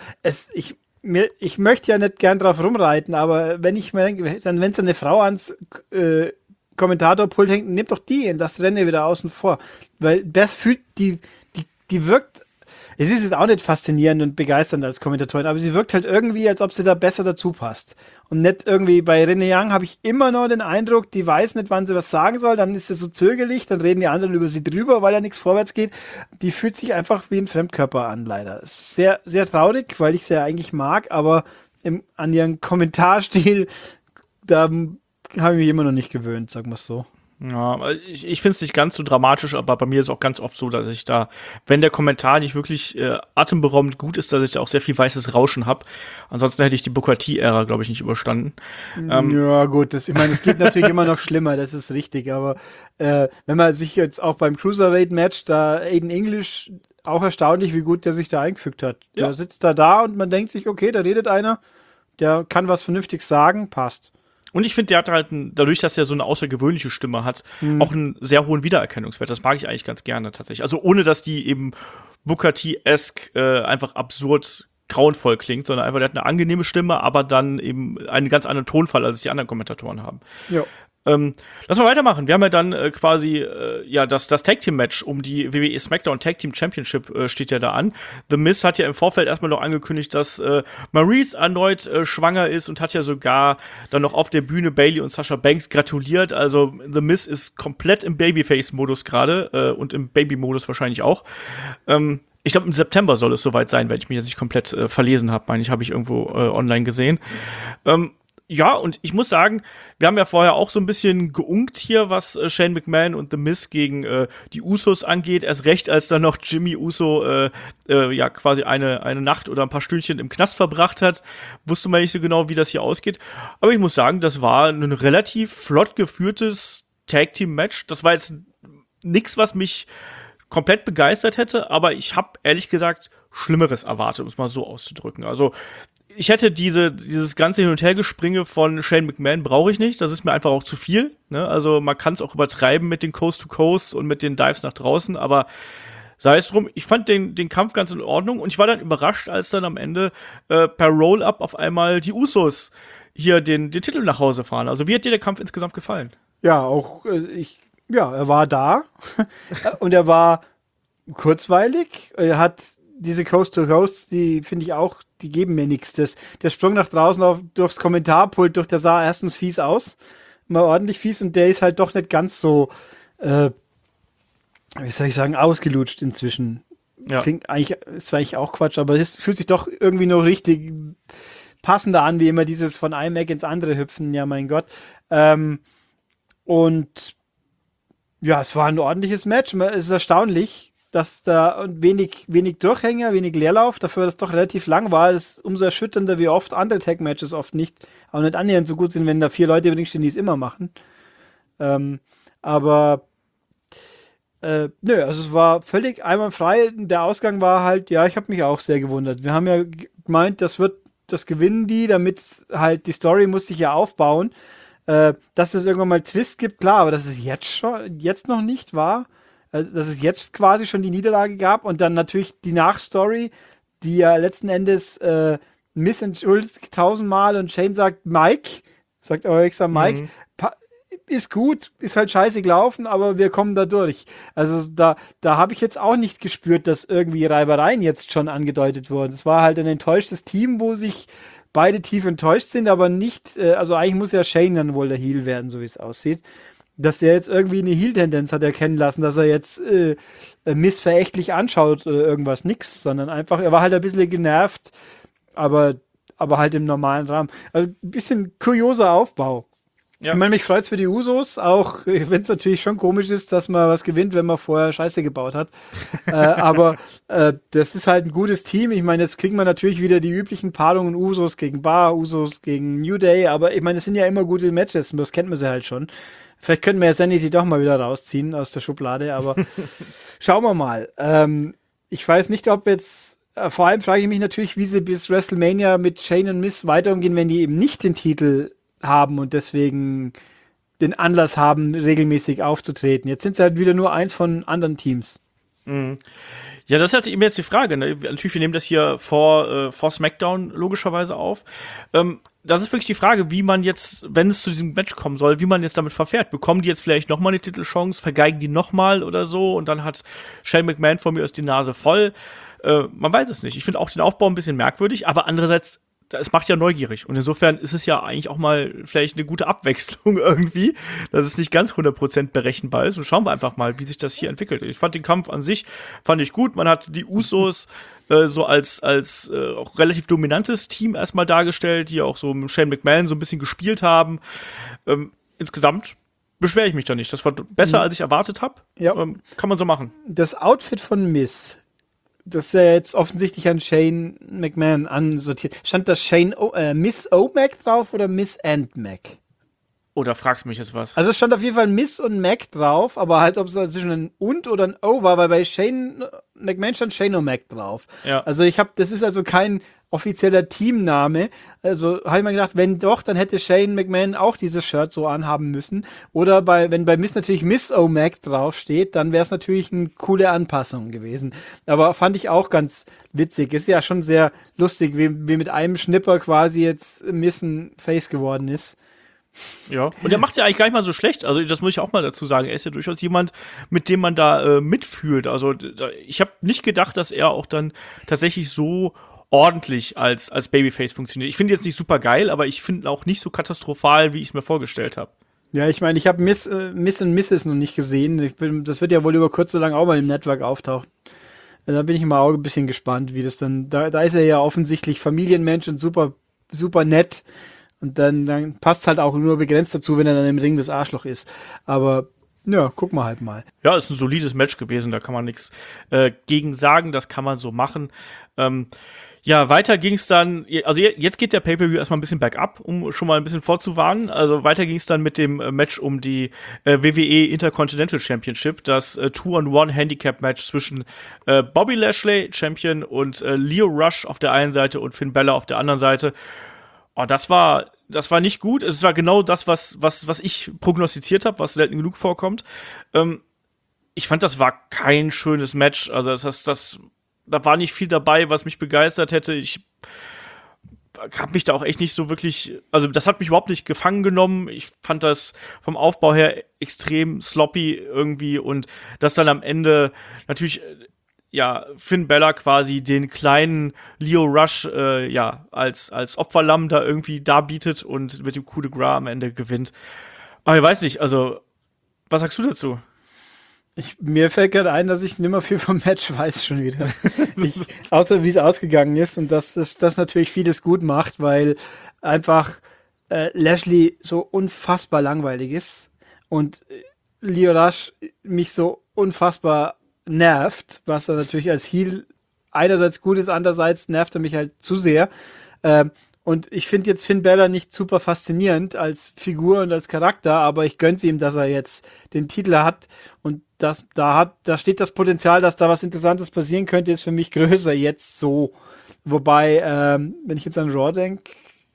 [SPEAKER 3] ich möchte ja nicht gern drauf rumreiten, aber wenn ich mir denke, wenn es eine Frau ans Kommentatorpult hängt, nehmt doch die in das Rennen wieder außen vor. Weil Beth fühlt, die wirkt, es ist jetzt auch nicht faszinierend und begeisternd als Kommentatorin, aber sie wirkt halt irgendwie, als ob sie da besser dazu passt. Und nicht irgendwie, bei Renee Young habe ich immer noch den Eindruck, die weiß nicht, wann sie was sagen soll, dann ist sie so zögerlich, dann reden die anderen über sie drüber, weil ja nichts vorwärts geht. Die fühlt sich einfach wie ein Fremdkörper an, leider. Ist sehr, sehr traurig, weil ich sie ja eigentlich mag, aber an ihren Kommentarstil, da habe ich mich immer noch nicht gewöhnt, sagen wir es so.
[SPEAKER 2] Ja, ich finde es nicht ganz so dramatisch, aber bei mir ist es auch ganz oft so, dass ich da, wenn der Kommentar nicht wirklich atemberaubend gut ist, dass ich da auch sehr viel weißes Rauschen habe. Ansonsten hätte ich die Booker T-Ära, glaube ich, nicht überstanden.
[SPEAKER 3] Ja, gut, ich meine, es geht natürlich immer noch schlimmer, das ist richtig, aber wenn man sich jetzt auch beim Cruiserweight-Match, da Aiden English, auch erstaunlich, wie gut der sich da eingefügt hat. Der sitzt da und man denkt sich, okay, da redet einer, der kann was Vernünftiges sagen, passt.
[SPEAKER 2] Und ich finde, der hat halt, dadurch, dass er so eine außergewöhnliche Stimme hat, auch einen sehr hohen Wiedererkennungswert. Das mag ich eigentlich ganz gerne tatsächlich. Also ohne, dass die eben Booker T-esque einfach absurd grauenvoll klingt, sondern einfach, der hat eine angenehme Stimme, aber dann eben einen ganz anderen Tonfall, als es die anderen Kommentatoren haben.
[SPEAKER 3] Ja.
[SPEAKER 2] Lass mal weitermachen. Wir haben ja dann quasi das Tag-Team-Match um die WWE SmackDown Tag-Team Championship steht ja da an. The Miz hat ja im Vorfeld erstmal noch angekündigt, dass Maryse erneut schwanger ist und hat ja sogar dann noch auf der Bühne Bayley und Sasha Banks gratuliert. Also The Miz ist komplett im Babyface-Modus gerade und im Baby-Modus wahrscheinlich auch. Ich glaube, im September soll es soweit sein, wenn ich mich jetzt nicht komplett verlesen habe. Meine ich, habe ich irgendwo online gesehen. Ja, und ich muss sagen, wir haben ja vorher auch so ein bisschen geunkt hier, was Shane McMahon und The Miz gegen die Usos angeht. Erst recht, als dann noch Jimmy Uso quasi eine Nacht oder ein paar Stündchen im Knast verbracht hat. Wusste man nicht so genau, wie das hier ausgeht. Aber ich muss sagen, das war ein relativ flott geführtes Tag-Team-Match. Das war jetzt nix, was mich komplett begeistert hätte, aber ich habe ehrlich gesagt Schlimmeres erwartet, um es mal so auszudrücken. Also ich hätte dieses ganze Hin- und Hergespringe von Shane McMahon brauche ich nicht. Das ist mir einfach auch zu viel. Ne? Also man kann es auch übertreiben mit den Coast-to-Coast und mit den Dives nach draußen, aber sei es drum, ich fand den Kampf ganz in Ordnung und ich war dann überrascht, als dann am Ende per Roll-Up auf einmal die Usos hier den Titel nach Hause fahren. Also wie hat dir der Kampf insgesamt gefallen?
[SPEAKER 3] Ja, auch er war da und er war kurzweilig. Er hat diese Coast-to-Coast, die finde ich auch, die geben mir nichts. Der Sprung nach draußen durchs Kommentarpult, der sah erstens fies aus, mal ordentlich fies, und der ist halt doch nicht ganz so, wie soll ich sagen, ausgelutscht inzwischen.
[SPEAKER 2] Ja.
[SPEAKER 3] Klingt eigentlich, ist zwar eigentlich auch Quatsch, aber es fühlt sich doch irgendwie noch richtig passender an, wie immer dieses von einem Eck ins andere hüpfen, ja mein Gott. Und ja, es war ein ordentliches Match. Es ist erstaunlich, dass da wenig Durchhänger, wenig Leerlauf, dafür, dass es doch relativ lang war, ist umso erschütternder, wie oft andere Tag-Matches oft auch nicht annähernd so gut sind, wenn da 4 Leute übrigens stehen, die es immer machen. Aber nö, also es war völlig einwandfrei. Der Ausgang war halt, ja, ich habe mich auch sehr gewundert. Wir haben ja gemeint, das gewinnen die, damit halt die Story muss sich ja aufbauen. Dass es irgendwann mal Twist gibt, klar, aber dass es jetzt noch nicht war, dass es jetzt quasi schon die Niederlage gab und dann natürlich die Nachstory, die ja letzten Endes Miss entschuldigt sich 1000-mal und Shane sagt extra Mike, ist gut, ist halt scheiße gelaufen, aber wir kommen da durch. Also da habe ich jetzt auch nicht gespürt, dass irgendwie Reibereien jetzt schon angedeutet wurden. Es war halt ein enttäuschtes Team, wo sich beide tief enttäuscht sind, aber nicht, also eigentlich muss ja Shane dann wohl der Heel werden, so wie es aussieht. Dass der jetzt irgendwie eine Heel-Tendenz hat erkennen lassen, dass er jetzt Miss verächtlich anschaut oder irgendwas, nix, sondern einfach, er war halt ein bisschen genervt, aber halt im normalen Rahmen. Also ein bisschen kurioser Aufbau. Ja. Ich meine, mich freut's für die Usos, auch wenn es natürlich schon komisch ist, dass man was gewinnt, wenn man vorher Scheiße gebaut hat. Aber das ist halt ein gutes Team. Ich meine, jetzt kriegen wir natürlich wieder die üblichen Paarungen Usos gegen Bar, Usos gegen New Day, aber ich meine, es sind ja immer gute Matches, das kennt man sie halt schon. Vielleicht könnten wir ja Sanity doch mal wieder rausziehen aus der Schublade, aber schauen wir mal. Ich weiß nicht, ob jetzt, vor allem frage ich mich natürlich, wie sie bis WrestleMania mit Shane und Miz weiter umgehen, wenn die eben nicht den Titel haben und deswegen den Anlass haben, regelmäßig aufzutreten. Jetzt sind sie halt wieder nur eins von anderen Teams.
[SPEAKER 2] Mhm. Ja, das ist halt eben jetzt die Frage. Ne? Natürlich, wir nehmen das hier vor SmackDown logischerweise auf. Das ist wirklich die Frage, wie man jetzt, wenn es zu diesem Match kommen soll, wie man jetzt damit verfährt. Bekommen die jetzt vielleicht nochmal eine Titelchance, vergeigen die nochmal oder so und dann hat Shane McMahon von mir aus die Nase voll. Man weiß es nicht. Ich finde auch den Aufbau ein bisschen merkwürdig, aber andererseits es macht ja neugierig. Und insofern ist es ja eigentlich auch mal vielleicht eine gute Abwechslung irgendwie, dass es nicht ganz 100% berechenbar ist. Und schauen wir einfach mal, wie sich das hier entwickelt. Ich fand den Kampf an sich, gut. Man hat die Usos so als auch relativ dominantes Team erstmal dargestellt, die auch so mit Shane McMahon so ein bisschen gespielt haben. Insgesamt beschwere ich mich da nicht. Das war besser, als ich erwartet habe.
[SPEAKER 3] Ja.
[SPEAKER 2] Kann man so machen.
[SPEAKER 3] Das Outfit von Miz, das ist ja jetzt offensichtlich an Shane McMahon ansortiert. Stand da Miss O-Mac drauf oder Miss and Mac?
[SPEAKER 2] Oder fragst mich jetzt was?
[SPEAKER 3] Also es stand auf jeden Fall Miss und Mac drauf, aber halt, ob es zwischen ein und oder ein O war, weil bei Shane McMahon stand Shane O-Mac drauf. Ja. Also das ist also kein offizieller Teamname. Also habe ich mir gedacht, wenn doch, dann hätte Shane McMahon auch dieses Shirt so anhaben müssen. Oder wenn bei Miss natürlich Miss O-Mac draufsteht, dann wäre es natürlich eine coole Anpassung gewesen. Aber fand ich auch ganz witzig. Ist ja schon sehr lustig, wie mit einem Schnipper quasi jetzt Miss ein Face geworden ist.
[SPEAKER 2] Ja, und der macht es ja eigentlich gar nicht mal so schlecht. Also das muss ich auch mal dazu sagen. Er ist ja durchaus jemand, mit dem man da mitfühlt. Also ich habe nicht gedacht, dass er auch dann tatsächlich so ordentlich als Babyface funktioniert. Ich finde jetzt nicht super geil, aber ich finde auch nicht so katastrophal, wie ich es mir vorgestellt habe.
[SPEAKER 3] Ja, ich meine, ich habe Miss und Mrs. noch nicht gesehen. Das wird ja wohl über kurz oder lang auch mal im Network auftauchen. Da bin ich mal auch ein bisschen gespannt, wie das dann. Da ist er ja offensichtlich Familienmensch und super, super nett. Und dann passt es halt auch nur begrenzt dazu, wenn er dann im Ring das Arschloch ist. Aber ja, guck mal halt mal.
[SPEAKER 2] Ja, ist ein solides Match gewesen, da kann man nichts gegen sagen, das kann man so machen. Ja, weiter ging es dann, also jetzt geht der Pay-Per-View erstmal ein bisschen bergab, um schon mal ein bisschen vorzuwarnen. Also weiter ging es dann mit dem Match um die WWE Intercontinental Championship, das 2-on-1 Handicap-Match zwischen Bobby Lashley, Champion, und Lio Rush auf der einen Seite und Finn Balor auf der anderen Seite. Oh, das war nicht gut. Es war genau das, was ich prognostiziert habe, was selten genug vorkommt. Ich fand, das war kein schönes Match. Also da war nicht viel dabei, was mich begeistert hätte. Ich habe mich da auch echt nicht so wirklich, also das hat mich überhaupt nicht gefangen genommen. Ich fand das vom Aufbau her extrem sloppy irgendwie und dass dann am Ende natürlich Finn Balor quasi den kleinen Lio Rush als Opferlamm da irgendwie darbietet und mit dem Coup de Gras am Ende gewinnt. Aber ich weiß nicht, also was sagst du dazu?
[SPEAKER 3] Mir fällt gerade ein, dass ich nimmer viel vom Match weiß schon wieder. Außer wie es ausgegangen ist und dass das natürlich vieles gut macht, weil einfach Lashley so unfassbar langweilig ist und Lio Rush mich so unfassbar nervt, was er natürlich als Heel einerseits gut ist, andererseits nervt er mich halt zu sehr. Und ich finde jetzt Finn Balor nicht super faszinierend als Figur und als Charakter, aber ich gönn's ihm, dass er jetzt den Titel hat und da steht das Potenzial, dass da was Interessantes passieren könnte, ist für mich größer jetzt so. Wobei, wenn ich jetzt an Raw denke,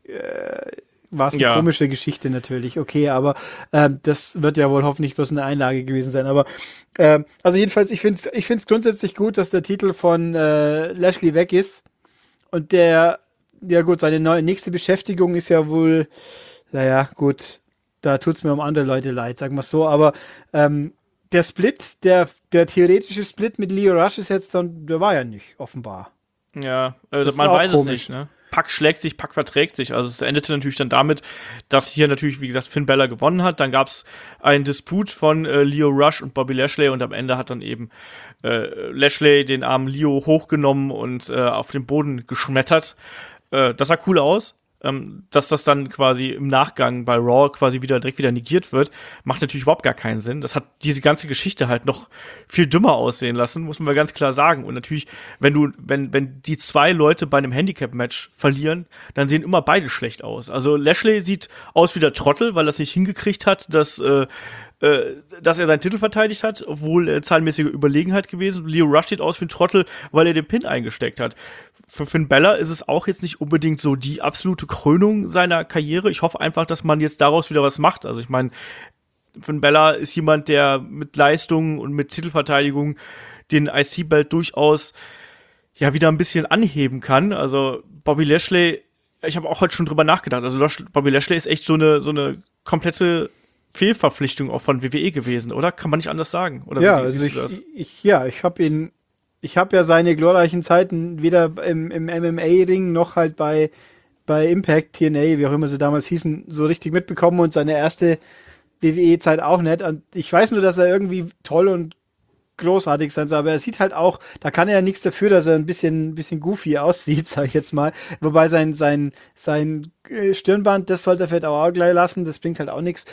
[SPEAKER 3] war es eine komische Geschichte natürlich, okay, aber das wird ja wohl hoffentlich bloß eine Einlage gewesen sein. Aber also jedenfalls, ich find's grundsätzlich gut, dass der Titel von Lashley weg ist und ja gut, seine nächste Beschäftigung ist ja wohl, naja, gut, da tut's mir um andere Leute leid, sagen wir so, aber der Split, der theoretische Split mit Lio Rush ist jetzt dann, der war ja nicht, offenbar.
[SPEAKER 2] Ja, man weiß es nicht, ne? Pack schlägt sich, Pack verträgt sich. Also es endete natürlich dann damit, dass hier natürlich, wie gesagt, Finn Balor gewonnen hat. Dann gab es einen Disput von Lio Rush und Bobby Lashley und am Ende hat dann eben Lashley den armen Lio hochgenommen und auf den Boden geschmettert. Das sah cool aus. Dass das dann quasi im Nachgang bei Raw quasi direkt wieder negiert wird, macht natürlich überhaupt gar keinen Sinn. Das hat diese ganze Geschichte halt noch viel dümmer aussehen lassen, muss man mal ganz klar sagen. Und natürlich, wenn die zwei Leute bei einem Handicap-Match verlieren, dann sehen immer beide schlecht aus. Also Lashley sieht aus wie der Trottel, weil er es nicht hingekriegt hat, dass er seinen Titel verteidigt hat, obwohl zahlenmäßige Überlegenheit gewesen. Lio Rush sieht aus wie ein Trottel, weil er den Pin eingesteckt hat. Für Finn Balor ist es auch jetzt nicht unbedingt so die absolute Krönung seiner Karriere. Ich hoffe einfach, dass man jetzt daraus wieder was macht. Also ich meine, Finn Balor ist jemand, der mit Leistungen und mit Titelverteidigung den IC-Belt durchaus ja wieder ein bisschen anheben kann. Also Bobby Lashley, ich habe auch heute schon drüber nachgedacht. Also Bobby Lashley ist echt so eine komplette Fehlverpflichtung auch von WWE gewesen, oder? Kann man nicht anders sagen? Oder
[SPEAKER 3] ja, also ich habe ja seine glorreichen Zeiten weder im MMA-Ring noch halt bei Impact, TNA, wie auch immer sie damals hießen, so richtig mitbekommen und seine erste WWE-Zeit auch nicht. Und ich weiß nur, dass er irgendwie toll und großartig sein soll, aber er sieht halt auch, da kann er ja nichts dafür, dass er ein bisschen goofy aussieht, sag ich jetzt mal. Wobei sein Stirnband, das sollte er vielleicht auch gleich lassen, das bringt halt auch nichts.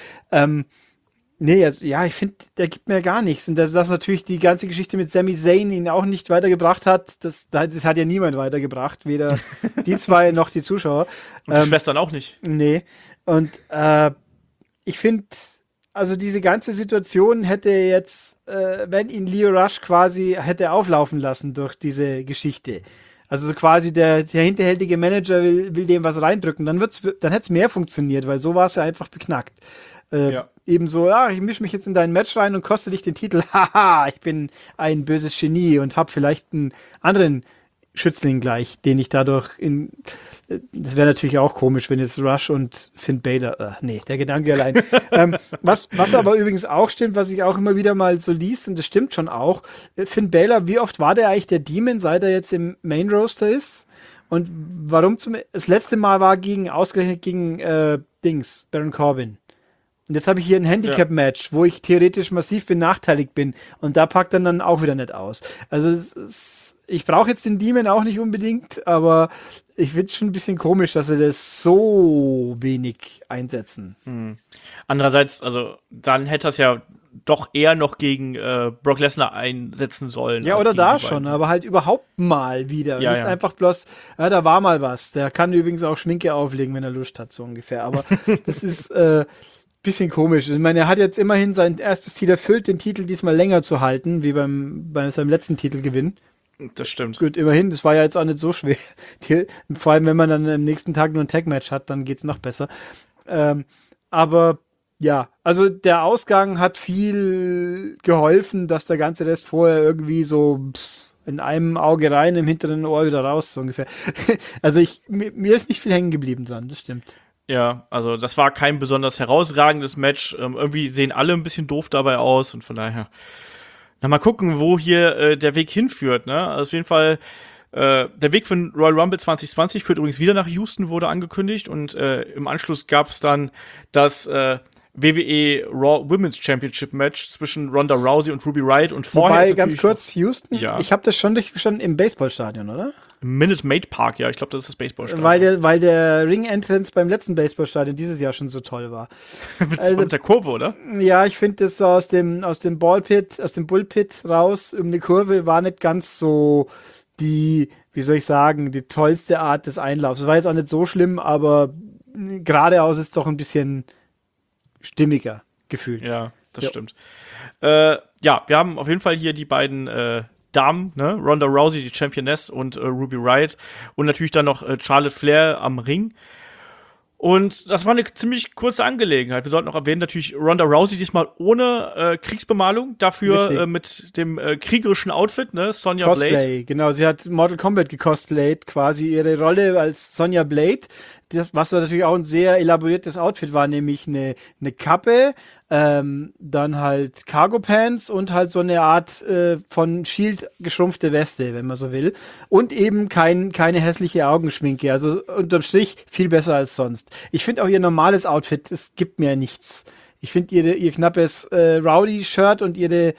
[SPEAKER 3] Nee, also ja, ich finde, der gibt mir gar nichts. Und dass natürlich die ganze Geschichte mit Sami Zayn ihn auch nicht weitergebracht hat, das hat ja niemand weitergebracht, weder die zwei noch die Zuschauer.
[SPEAKER 2] Und die Schwestern auch nicht.
[SPEAKER 3] Nee. Und ich finde, also diese ganze Situation hätte jetzt, wenn ihn Lio Rush quasi hätte auflaufen lassen durch diese Geschichte. Also so quasi der hinterhältige Manager will dem was reindrücken, dann hätte es mehr funktioniert, weil so war es ja einfach beknackt. Ebenso, ich mische mich jetzt in dein Match rein und koste dich den Titel. Haha, ich bin ein böses Genie und habe vielleicht einen anderen Schützling gleich, den ich dadurch das wäre natürlich auch komisch, wenn jetzt Rush und Finn Balor, nee, der Gedanke allein. Was aber übrigens auch stimmt, was ich auch immer wieder mal so liest, und das stimmt schon auch, Finn Balor, wie oft war der eigentlich der Demon, seit er jetzt im Main Roster ist? Und warum das letzte Mal war ausgerechnet gegen Baron Corbin. Und jetzt habe ich hier ein Handicap-Match, wo ich theoretisch massiv benachteiligt bin. Und da packt er dann auch wieder nicht aus. Also ich brauche jetzt den Demon auch nicht unbedingt, aber ich finde es schon ein bisschen komisch, dass sie das so wenig einsetzen.
[SPEAKER 2] Andererseits, also dann hätte das ja doch eher noch gegen Brock Lesnar einsetzen sollen.
[SPEAKER 3] Ja, oder da schon, aber halt überhaupt mal wieder.
[SPEAKER 2] Ja,
[SPEAKER 3] nicht einfach bloß, da war mal was. Der kann übrigens auch Schminke auflegen, wenn er Lust hat, so ungefähr. Aber das ist bisschen komisch. Ich meine, er hat jetzt immerhin sein erstes Ziel erfüllt, den Titel diesmal länger zu halten, wie bei seinem letzten Titelgewinn.
[SPEAKER 2] Das stimmt.
[SPEAKER 3] Gut, immerhin, das war ja jetzt auch nicht so schwer. Vor allem, wenn man dann am nächsten Tag nur ein Tag-Match hat, dann geht's noch besser. Aber ja, also der Ausgang hat viel geholfen, dass der ganze Rest vorher irgendwie so in einem Auge rein, im hinteren Ohr wieder raus, so ungefähr. Also mir ist nicht viel hängen geblieben dran, das stimmt.
[SPEAKER 2] Ja, also das war kein besonders herausragendes Match. Irgendwie sehen alle ein bisschen doof dabei aus und von daher. Na, mal gucken, wo hier der Weg hinführt, ne? Also auf jeden Fall, der Weg für den Royal Rumble 2020 führt übrigens wieder nach Houston, wurde angekündigt und im Anschluss gab es dann das WWE Raw Women's Championship Match zwischen Ronda Rousey und Ruby Riott und vorher
[SPEAKER 3] Wobei,
[SPEAKER 2] ist
[SPEAKER 3] ganz kurz, Houston,
[SPEAKER 2] Ja.
[SPEAKER 3] ich habe das schon richtig verstanden, im Baseballstadion, oder?
[SPEAKER 2] Minute Maid Park, ja, ich glaube, das ist das Baseballstadion.
[SPEAKER 3] Weil der Ring-Entrance beim letzten Baseballstadion dieses Jahr schon so toll war.
[SPEAKER 2] Mit der Kurve, oder?
[SPEAKER 3] Ja, ich finde das so aus dem Ballpit, aus dem Bullpit raus um eine Kurve war nicht ganz so die, wie soll ich sagen, die tollste Art des Einlaufs. Es war jetzt auch nicht so schlimm, aber geradeaus ist es doch ein bisschen stimmiger gefühlt.
[SPEAKER 2] Ja, das
[SPEAKER 3] Ja.
[SPEAKER 2] stimmt. Ja, wir haben auf jeden Fall hier die beiden Damen, ne? Ronda Rousey, die Championess, und Ruby Riott. Und natürlich dann noch Charlotte Flair am Ring. Und das war eine ziemlich kurze Angelegenheit. Wir sollten auch erwähnen, natürlich Ronda Rousey diesmal ohne Kriegsbemalung, dafür
[SPEAKER 3] Richtig.
[SPEAKER 2] mit dem kriegerischen Outfit, ne? Sonja Blade.
[SPEAKER 3] Cosplay, genau. Sie hat Mortal Kombat gecosplayt, quasi ihre Rolle als Sonja Blade. Das, was natürlich auch ein sehr elaboriertes Outfit war, nämlich eine Kappe, dann halt Cargo Pants und halt so eine Art von Shield geschrumpfte Weste, wenn man so will. Und eben keine hässliche Augenschminke. Also unterm Strich viel besser als sonst. Ich finde auch ihr normales Outfit, es gibt mir nichts. Ich finde ihr knappes Rowdy-Shirt und ihre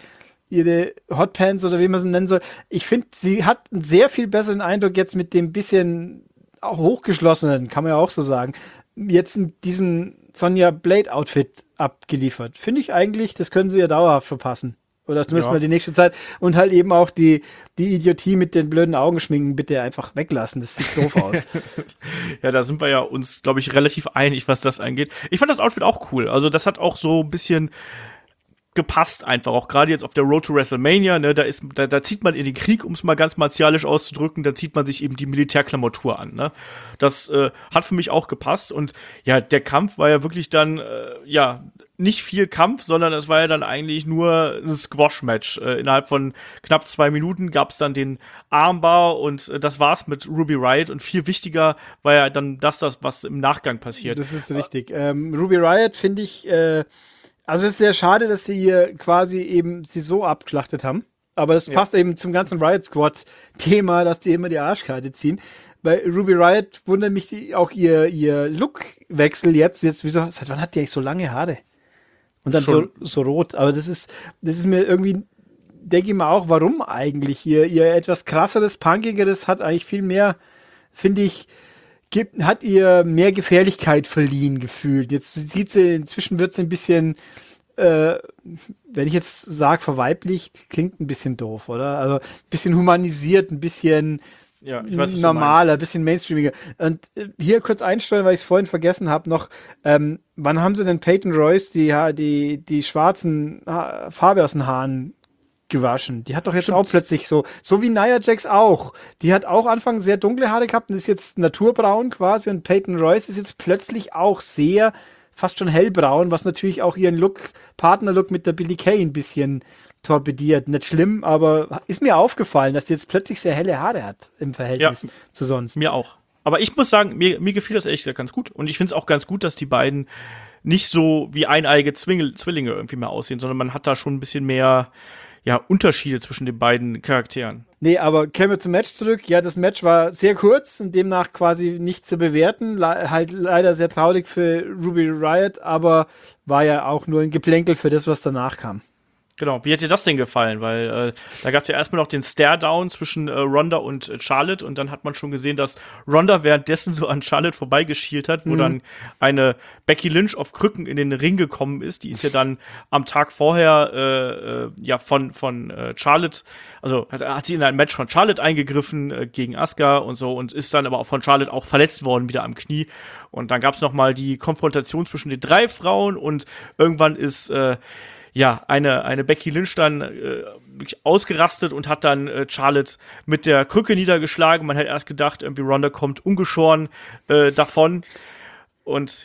[SPEAKER 3] Hotpants oder wie man sie nennen soll. Ich finde, sie hat einen sehr viel besseren Eindruck jetzt mit dem bisschen auch hochgeschlossenen, kann man ja auch so sagen, jetzt in diesem Sonja Blade Outfit abgeliefert. Finde ich eigentlich, das können sie ja dauerhaft verpassen. Oder zumindest
[SPEAKER 2] Ja.
[SPEAKER 3] mal die nächste Zeit. Und halt eben auch die Idiotie mit den blöden Augenschminken bitte einfach weglassen. Das sieht doof aus.
[SPEAKER 2] Ja, da sind wir ja uns, glaube ich, relativ einig, was das angeht. Ich fand das Outfit auch cool. Also, das hat auch so ein bisschen gepasst einfach, auch gerade jetzt auf der Road to WrestleMania, ne, da zieht man in den Krieg, um es mal ganz martialisch auszudrücken, da zieht man sich eben die Militärklamotur an, ne. Das hat für mich auch gepasst und ja, der Kampf war ja wirklich dann, ja, nicht viel Kampf, sondern es war ja dann eigentlich nur ein Squash-Match. Innerhalb von knapp 2 Minuten gab es dann den Armbar und das war's mit Ruby Riott und viel wichtiger war ja dann das, was im Nachgang passiert.
[SPEAKER 3] Das ist richtig. Ruby Riott finde ich, also es ist sehr schade, dass sie hier quasi eben sie so abgeschlachtet haben. Aber das passt eben zum ganzen Riot Squad-Thema, dass die immer die Arschkarte ziehen. Bei Ruby Riott wundert mich auch ihr Look-Wechsel jetzt. Wieso, seit wann hat die eigentlich so lange Haare? Und dann so rot. Aber das ist mir irgendwie, denke ich mal auch, warum eigentlich? Ihr etwas krasseres, punkigeres hat eigentlich viel mehr, finde ich, hat ihr mehr Gefährlichkeit verliehen gefühlt. Jetzt sieht sie, inzwischen wird sie ein bisschen, wenn ich jetzt sage verweiblicht, klingt ein bisschen doof, oder? Also ein bisschen humanisiert, ein bisschen
[SPEAKER 2] Ja, ich weiß, was du
[SPEAKER 3] normaler, ein
[SPEAKER 2] meinst.
[SPEAKER 3] bisschen mainstreamiger. Und hier kurz einstellen, weil ich es vorhin vergessen habe, noch, wann haben sie denn Peyton Royce die schwarzen Farbe aus den Haaren gewaschen? Die hat doch jetzt auch plötzlich so wie Nia Jax auch. Die hat auch Anfang sehr dunkle Haare gehabt und ist jetzt naturbraun quasi und Peyton Royce ist jetzt plötzlich auch sehr, fast schon hellbraun, was natürlich auch ihren Partnerlook mit der Billie Kay ein bisschen torpediert. Nicht schlimm, aber ist mir aufgefallen, dass sie jetzt plötzlich sehr helle Haare hat im Verhältnis zu sonst.
[SPEAKER 2] Mir auch. Aber ich muss sagen, mir gefiel das ehrlich gesagt ganz gut. Und ich finde es auch ganz gut, dass die beiden nicht so wie eineige Zwillinge irgendwie mehr aussehen, sondern man hat da schon ein bisschen mehr Unterschiede zwischen den beiden Charakteren.
[SPEAKER 3] Nee, aber kämen wir zum Match zurück. Ja, das Match war sehr kurz und demnach quasi nicht zu bewerten. Halt leider sehr traurig für Ruby Riott, aber war ja auch nur ein Geplänkel für das, was danach kam.
[SPEAKER 2] Genau, wie hat dir das denn gefallen? Weil da gab es ja erstmal noch den Stare-Down zwischen Ronda und Charlotte und dann hat man schon gesehen, dass Ronda währenddessen so an Charlotte vorbeigeschielt hat, wo dann eine Becky Lynch auf Krücken in den Ring gekommen ist. Die ist ja dann am Tag vorher von Charlotte, also hat sie in ein Match von Charlotte eingegriffen gegen Asuka und so und ist dann aber auch von Charlotte auch verletzt worden wieder am Knie. Und dann gab es noch mal die Konfrontation zwischen den 3 Frauen und irgendwann ist eine Becky Lynch dann wirklich ausgerastet und hat dann Charlotte mit der Krücke niedergeschlagen. Man hat erst gedacht, irgendwie Ronda kommt ungeschoren davon. Und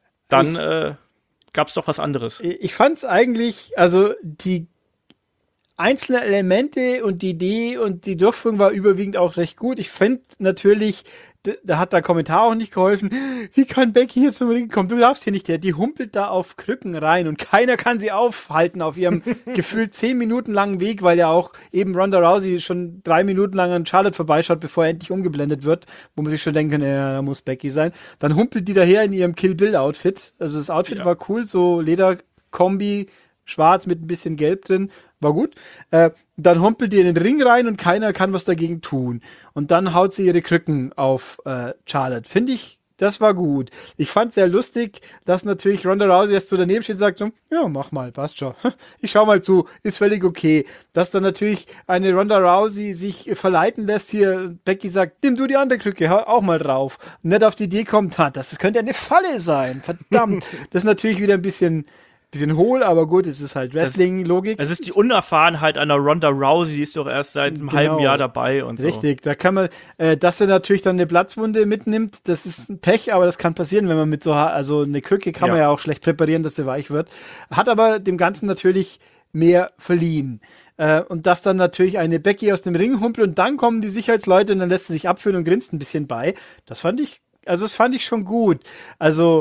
[SPEAKER 2] dann gab es doch was anderes.
[SPEAKER 3] Ich fand's eigentlich, also die einzelne Elemente und die Idee und die Durchführung war überwiegend auch recht gut. Ich finde natürlich, da hat der Kommentar auch nicht geholfen. Wie kann Becky hier zum Ring kommen? Du darfst hier nicht her. Die humpelt da auf Krücken rein und keiner kann sie aufhalten auf ihrem gefühlt 10 Minuten langen Weg, weil ja auch eben Ronda Rousey schon 3 Minuten lang an Charlotte vorbeischaut, bevor er endlich umgeblendet wird, wo man sich schon denken, da muss Becky sein. Dann humpelt die daher in ihrem Kill Bill Outfit. Also das Outfit war cool, so Lederkombi, schwarz mit ein bisschen Gelb drin, war gut. Dann humpelt die in den Ring rein und keiner kann was dagegen tun. Und dann haut sie ihre Krücken auf Charlotte. Finde ich, das war gut. Ich fand sehr lustig, dass natürlich Ronda Rousey erst so daneben steht und sagt so, ja, mach mal, passt schon. Ich schau mal zu, ist völlig okay. Dass dann natürlich eine Ronda Rousey sich verleiten lässt, hier Becky sagt, nimm du die andere Krücke, hau auch mal drauf. Und nicht auf die Idee kommt, das könnte eine Falle sein, verdammt. Das ist natürlich wieder ein bisschen hohl, aber gut, es ist halt Wrestling-Logik.
[SPEAKER 2] Es ist die Unerfahrenheit einer Ronda Rousey, die ist doch erst seit einem halben Jahr dabei und so.
[SPEAKER 3] Richtig, da kann man, dass er natürlich dann eine Platzwunde mitnimmt, das ist ein Pech, aber das kann passieren, wenn man mit also eine Krücke kann man ja auch schlecht präparieren, dass sie weich wird. Hat aber dem Ganzen natürlich mehr verliehen. Und dass dann natürlich eine Becky aus dem Ring humpelt und dann kommen die Sicherheitsleute und dann lässt sie sich abführen und grinst ein bisschen bei. Das fand ich schon gut. Also,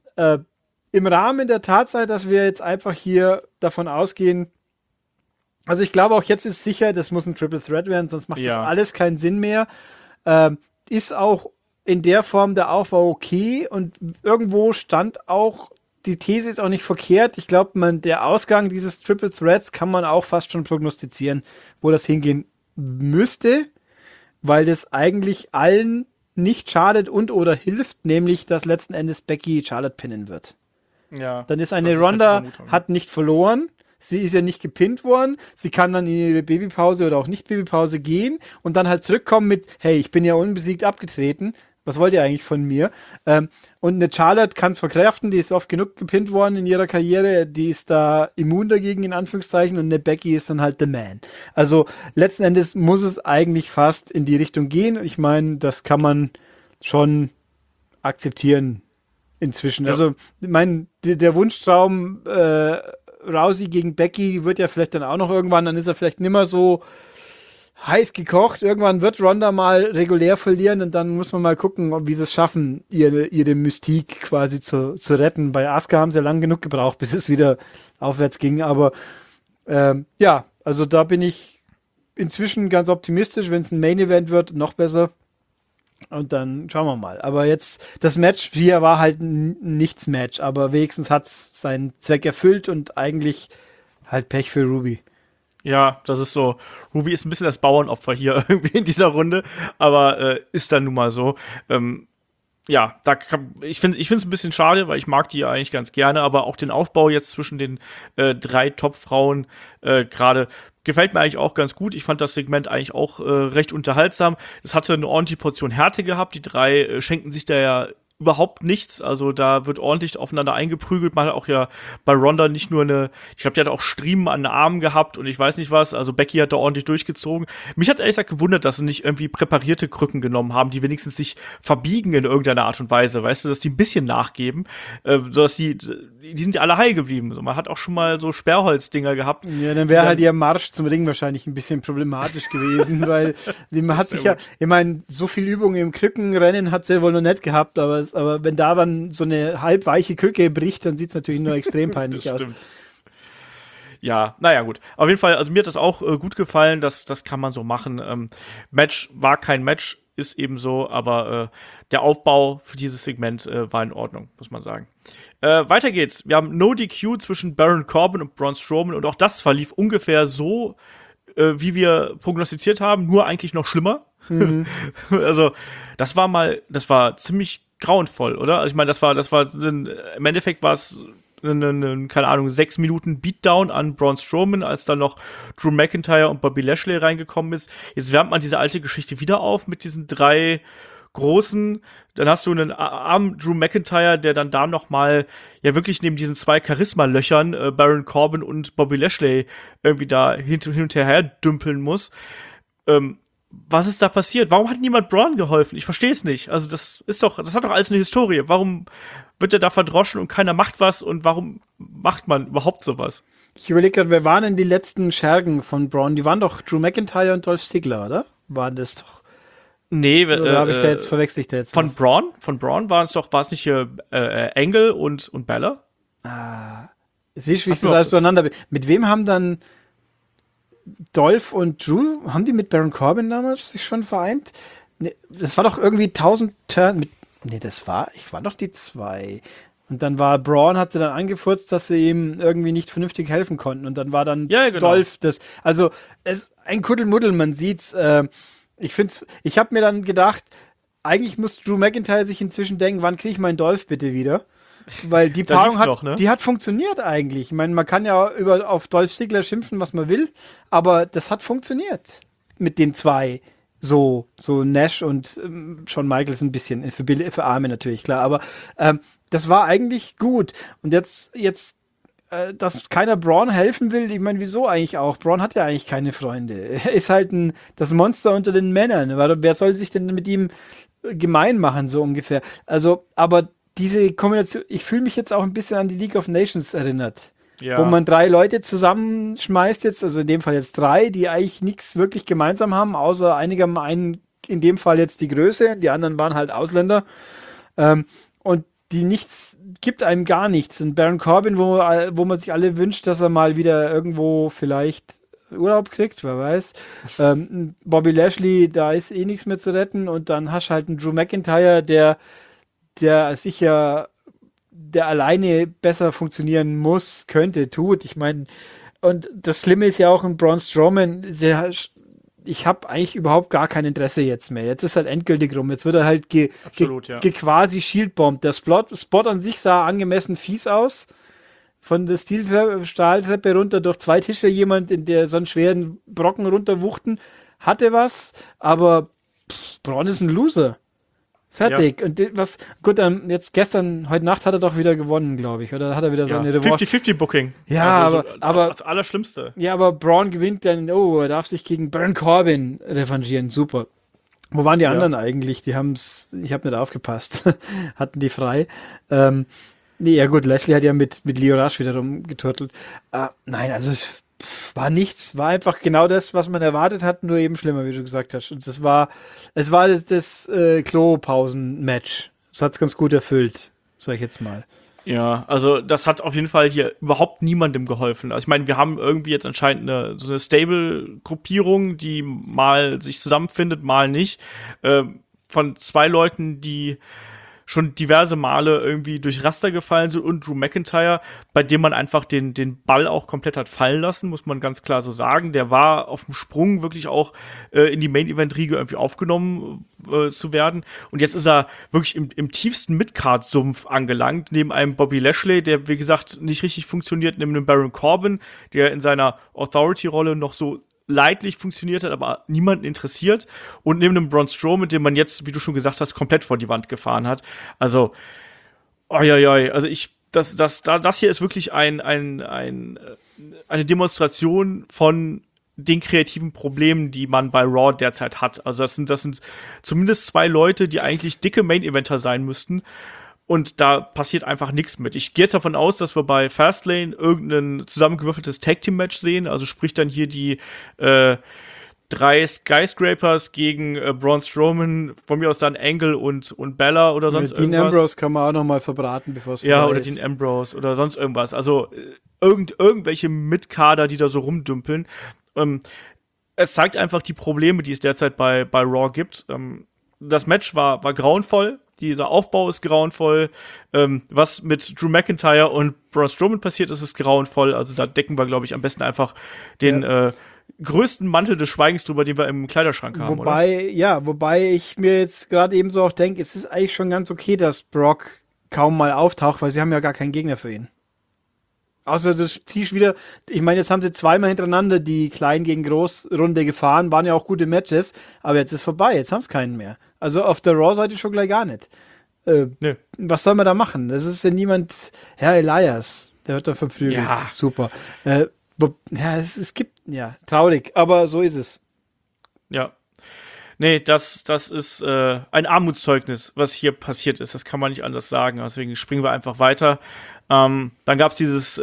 [SPEAKER 3] im Rahmen der Tatsache, dass wir jetzt einfach hier davon ausgehen, also ich glaube auch jetzt ist sicher, das muss ein Triple Threat werden, sonst macht das alles keinen Sinn mehr. Ist auch in der Form der Aufbau okay und irgendwo stand auch, die These ist auch nicht verkehrt. Ich glaube, der Ausgang dieses Triple Threats kann man auch fast schon prognostizieren, wo das hingehen müsste, weil das eigentlich allen nicht schadet und oder hilft, nämlich dass letzten Endes Becky Charlotte pinnen wird.
[SPEAKER 2] Ja,
[SPEAKER 3] dann ist eine Ronda, hat nicht verloren, sie ist ja nicht gepinnt worden, sie kann dann in ihre Babypause oder auch nicht Babypause gehen und dann halt zurückkommen mit, hey, ich bin ja unbesiegt abgetreten, was wollt ihr eigentlich von mir? Und eine Charlotte kann es verkraften, die ist oft genug gepinnt worden in ihrer Karriere, die ist da immun dagegen, in Anführungszeichen, und eine Becky ist dann halt the man. Also letzten Endes muss es eigentlich fast in die Richtung gehen. Ich meine, das kann man schon akzeptieren. Inzwischen. Ja. Also, ich meine, der Wunschtraum Rousey gegen Becky wird ja vielleicht dann auch noch irgendwann, dann ist er vielleicht nimmer so heiß gekocht. Irgendwann wird Ronda mal regulär verlieren und dann muss man mal gucken, wie sie es schaffen, ihre Mystik quasi zu retten. Bei Asuka haben sie ja lang genug gebraucht, bis es wieder aufwärts ging. Aber also da bin ich inzwischen ganz optimistisch. Wenn es ein Main-Event wird, noch besser. Und dann schauen wir mal. Aber jetzt, das Match hier war halt ein Nichts-Match, aber wenigstens hat es seinen Zweck erfüllt und eigentlich halt Pech für Ruby.
[SPEAKER 2] Ja, das ist so. Ruby ist ein bisschen das Bauernopfer hier irgendwie in dieser Runde, aber ist dann nun mal so. Ich finde es ein bisschen schade, weil ich mag die ja eigentlich ganz gerne, aber auch den Aufbau jetzt zwischen den 3 Top-Frauen gerade gefällt mir eigentlich auch ganz gut. Ich fand das Segment eigentlich auch recht unterhaltsam. Es hatte eine ordentliche Portion Härte gehabt. Die 3 schenken sich da ja überhaupt nichts. Also da wird ordentlich aufeinander eingeprügelt. Man hat auch ja bei Ronda nicht nur ich glaube, die hat auch Striemen an den Armen gehabt und ich weiß nicht was. Also Becky hat da ordentlich durchgezogen. Mich hat ehrlich gesagt gewundert, dass sie nicht irgendwie präparierte Krücken genommen haben, die wenigstens sich verbiegen in irgendeiner Art und Weise. Weißt du, dass die ein bisschen nachgeben. Sodass die sind ja alle heil geblieben. So, man hat auch schon mal so Sperrholzdinger gehabt.
[SPEAKER 3] Ja, dann wäre halt ihr Marsch zum Ring wahrscheinlich ein bisschen problematisch gewesen, weil man hat sich ja, ich meine, so viel Übung im Krückenrennen hat sie ja wohl noch nicht gehabt, aber wenn da dann so eine halbweiche Krücke bricht, dann sieht es natürlich nur extrem peinlich aus.
[SPEAKER 2] Ja, naja, gut. Auf jeden Fall, also mir hat das auch gut gefallen, das kann man so machen. Match war kein Match, ist eben so, aber der Aufbau für dieses Segment war in Ordnung, muss man sagen. Weiter geht's. Wir haben No DQ zwischen Baron Corbin und Braun Strowman und auch das verlief ungefähr so, wie wir prognostiziert haben, nur eigentlich noch schlimmer. Mhm. Also, das war ziemlich grauenvoll, oder? Also ich meine, im Endeffekt war es keine Ahnung, 6 Minuten Beatdown an Braun Strowman, als dann noch Drew McIntyre und Bobby Lashley reingekommen ist. Jetzt wärmt man diese alte Geschichte wieder auf mit diesen 3 Großen. Dann hast du einen armen Drew McIntyre, der dann da noch mal ja wirklich neben diesen 2 Charisma-Löchern, Baron Corbin und Bobby Lashley, irgendwie da hin und her dümpeln muss. Was ist da passiert? Warum hat niemand Braun geholfen? Ich verstehe es nicht. Also das hat doch alles eine Historie. Warum wird er da verdroschen und keiner macht was und warum macht man überhaupt sowas?
[SPEAKER 3] Ich überlege gerade, wer waren denn die letzten Schergen von Braun? Die waren doch Drew McIntyre und Dolph Ziggler, oder? Waren das doch?
[SPEAKER 2] Nee,
[SPEAKER 3] Oder habe ich da jetzt verwechselt? Da jetzt
[SPEAKER 2] von
[SPEAKER 3] was?
[SPEAKER 2] Braun war es nicht hier Angle und Bella?
[SPEAKER 3] Siehst du, wie ich
[SPEAKER 2] Hast du
[SPEAKER 3] das
[SPEAKER 2] noch
[SPEAKER 3] alles
[SPEAKER 2] das?
[SPEAKER 3] durcheinander bin? Mit wem haben dann Dolph und Drew, haben die mit Baron Corbin damals sich schon vereint? Nee, das war doch irgendwie 1000 Turn mit. Nee, ich war doch die zwei. Und dann war Braun, hat sie dann angefurzt, dass sie ihm irgendwie nicht vernünftig helfen konnten. Und dann war dann
[SPEAKER 2] Ja, genau.
[SPEAKER 3] Dolph das. Also, es ist ein Kuddelmuddel, man sieht's. Ich habe mir dann gedacht, eigentlich muss Drew McIntyre sich inzwischen denken, wann kriege ich meinen Dolph bitte wieder? Weil die
[SPEAKER 2] Da
[SPEAKER 3] Paarung
[SPEAKER 2] lief's noch, ne?
[SPEAKER 3] die hat funktioniert eigentlich. Ich meine, man kann ja auf Dolph Ziggler schimpfen, was man will, aber das hat funktioniert mit den zwei. So Nash und Shawn Michaels ein bisschen, für Arme natürlich, klar, aber das war eigentlich gut. Und jetzt dass keiner Braun helfen will, ich meine, wieso eigentlich auch? Braun hat ja eigentlich keine Freunde. Er ist halt das Monster unter den Männern. Wer soll sich denn mit ihm gemein machen, so ungefähr? Also, aber diese Kombination, ich fühle mich jetzt auch ein bisschen an die League of Nations erinnert.
[SPEAKER 2] Ja.
[SPEAKER 3] Wo man 3 Leute zusammenschmeißt jetzt, also in dem Fall jetzt 3, die eigentlich nichts wirklich gemeinsam haben, außer einen, in dem Fall jetzt die Größe, die anderen waren halt Ausländer. Und die gibt einem gar nichts. Und Baron Corbin, wo man sich alle wünscht, dass er mal wieder irgendwo vielleicht Urlaub kriegt, wer weiß. Bobby Lashley, da ist eh nichts mehr zu retten. Und dann hast du halt einen Drew McIntyre, der sicher der alleine besser funktionieren muss, könnte, tut. Ich meine, und das Schlimme ist ja auch in Braun Strowman, ich habe eigentlich überhaupt gar kein Interesse jetzt mehr. Jetzt ist halt endgültig rum. Jetzt wird er halt quasi shieldbombt. Der Spot an sich sah angemessen fies aus. Von der Stahltreppe runter durch 2 Tische jemand in der so einen schweren Brocken runterwuchten, hatte was, aber Braun ist ein Loser. Fertig. Ja. Und gut, heute Nacht hat er doch wieder gewonnen, glaube ich. Oder hat er wieder seine Revanche?
[SPEAKER 2] 50-50 Booking.
[SPEAKER 3] Ja,
[SPEAKER 2] also
[SPEAKER 3] aber
[SPEAKER 2] das Allerschlimmste.
[SPEAKER 3] Ja, aber Braun gewinnt dann, er darf sich gegen Baron Corbin revanchieren. Super. Wo waren die anderen eigentlich? Ich habe nicht aufgepasst. Hatten die frei. Nee, ja gut, Lashley hat ja mit Lio Rush wieder rumgeturtelt. Nein, also es war nichts, war einfach genau das, was man erwartet hat, nur eben schlimmer, wie du gesagt hast. Und es war das Klo-Pausen-Match. Das hat es ganz gut erfüllt, sag ich jetzt mal.
[SPEAKER 2] Ja, also das hat auf jeden Fall hier überhaupt niemandem geholfen. Also ich meine, wir haben irgendwie jetzt anscheinend so eine Stable-Gruppierung, die mal sich zusammenfindet, mal nicht. Von 2 Leuten, die schon diverse Male irgendwie durch Raster gefallen sind und Drew McIntyre, bei dem man einfach den Ball auch komplett hat fallen lassen, muss man ganz klar so sagen. Der war auf dem Sprung wirklich auch in die Main-Event-Riege irgendwie aufgenommen zu werden. Und jetzt ist er wirklich im tiefsten Mid-Card-Sumpf angelangt, neben einem Bobby Lashley, der, wie gesagt, nicht richtig funktioniert, neben einem Baron Corbin, der in seiner Authority-Rolle noch so leidlich funktioniert hat, aber niemanden interessiert. Und neben einem Braun Strowman, den man jetzt, wie du schon gesagt hast, komplett vor die Wand gefahren hat. Also, also das hier ist wirklich eine Demonstration von den kreativen Problemen, die man bei Raw derzeit hat. Also das sind zumindest 2 Leute, die eigentlich dicke Main-Eventer sein müssten. Und da passiert einfach nichts mit. Ich gehe jetzt davon aus, dass wir bei Fastlane irgendein zusammengewürfeltes Tag-Team-Match sehen. Also sprich dann hier die 3 Skyscrapers gegen Braun Strowman, von mir aus dann Angle und Bella oder sonst irgendwas.
[SPEAKER 3] Dean Ambrose kann man auch noch mal verbraten, bevor es
[SPEAKER 2] vorbei ist. Ja, oder Dean Ambrose oder sonst irgendwas. Also irgendwelche Mitkader, die da so rumdümpeln. Es zeigt einfach die Probleme, die es derzeit bei Raw gibt. Das Match war grauenvoll. Dieser Aufbau ist grauenvoll. Was mit Drew McIntyre und Braun Strowman passiert ist, ist grauenvoll. Also da decken wir, glaube ich, am besten einfach den größten Mantel des Schweigens drüber, den wir im Kleiderschrank haben,
[SPEAKER 3] wobei ich mir jetzt gerade eben so auch denke, es ist eigentlich schon ganz okay, dass Brock kaum mal auftaucht, weil sie haben ja gar keinen Gegner für ihn. Außer du ziehst wieder, ich meine, jetzt haben sie 2-mal hintereinander die Klein gegen Groß Runde gefahren, waren ja auch gute Matches, aber jetzt ist vorbei, jetzt haben sie keinen mehr. Also auf der Raw-Seite schon gleich gar nicht.
[SPEAKER 2] Nee.
[SPEAKER 3] Was soll man da machen? Das ist ja niemand, Herr Elias, der wird da verprügelt.
[SPEAKER 2] Ja.
[SPEAKER 3] Super. Es gibt, traurig, aber so ist es.
[SPEAKER 2] Ja. Nee, das ist ein Armutszeugnis, was hier passiert ist. Das kann man nicht anders sagen. Deswegen springen wir einfach weiter. Dann gab es dieses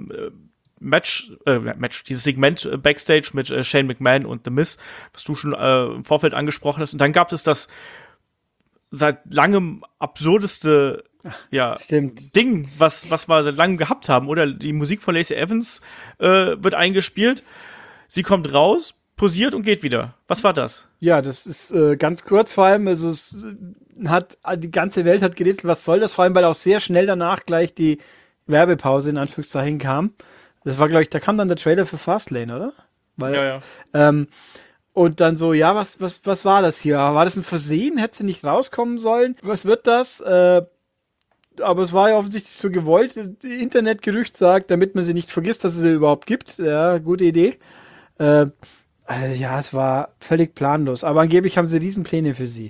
[SPEAKER 2] dieses Segment Backstage mit Shane McMahon und The Miz, was du schon im Vorfeld angesprochen hast. Und dann gab es das seit langem absurdeste Ding, was wir seit langem gehabt haben. Oder die Musik von Lacey Evans wird eingespielt. Sie kommt raus, posiert und geht wieder. Was war das?
[SPEAKER 3] Ja, das ist ganz kurz vor allem. Also die ganze Welt hat gerätselt, was soll das? Vor allem, weil auch sehr schnell danach gleich die Werbepause in Anführungszeichen kam. Das war, glaube ich, da kam dann der Trailer für Fastlane, oder?
[SPEAKER 2] Ja.
[SPEAKER 3] Und dann so, ja, was war das hier? War das ein Versehen? Hätte sie nicht rauskommen sollen? Was wird das? Aber es war ja offensichtlich so gewollt. Internetgerücht sagt, damit man sie nicht vergisst, dass es sie überhaupt gibt. Ja, gute Idee. Ja, es war völlig planlos. Aber angeblich haben sie Riesenpläne für sie.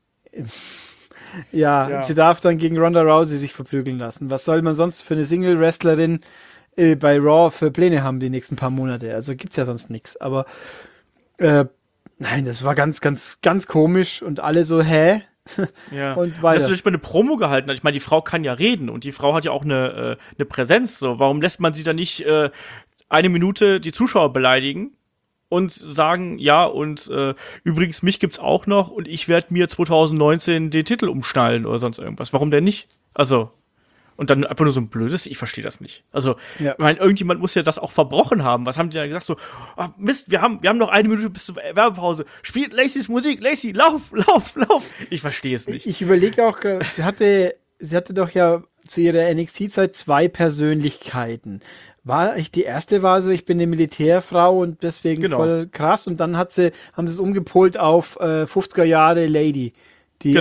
[SPEAKER 3] Ja, sie darf dann gegen Ronda Rousey sich verprügeln lassen. Was soll man sonst für eine Single-Wrestlerin bei Raw für Pläne haben die nächsten paar Monate? Also gibt's ja sonst nichts. Aber nein, das war ganz, ganz, ganz komisch und alle so, hä?
[SPEAKER 2] Ja.
[SPEAKER 3] Und weiter.
[SPEAKER 2] Dass du dich mal eine Promo gehalten hat. Ich meine, die Frau kann ja reden und die Frau hat ja auch eine Präsenz. So, warum lässt man sie dann nicht eine Minute die Zuschauer beleidigen und sagen, ja, und übrigens, mich gibt's auch noch und ich werde mir 2019 den Titel umschnallen oder sonst irgendwas. Warum denn nicht? Also, und dann einfach nur so ein blödes, ich verstehe das nicht. Also, ich meine, irgendjemand muss ja das auch verbrochen haben. Was haben die dann gesagt? So, ach Mist, wir haben noch eine Minute bis zur Werbepause. Spielt Lacey's Musik, Lacey, lauf! Ich verstehe es nicht.
[SPEAKER 3] Ich überlege auch, sie hatte doch ja zu ihrer NXT-Zeit 2 Persönlichkeiten. Die erste war so, ich bin eine Militärfrau und deswegen voll krass. Und dann haben sie es umgepolt auf 50er Jahre Lady. Die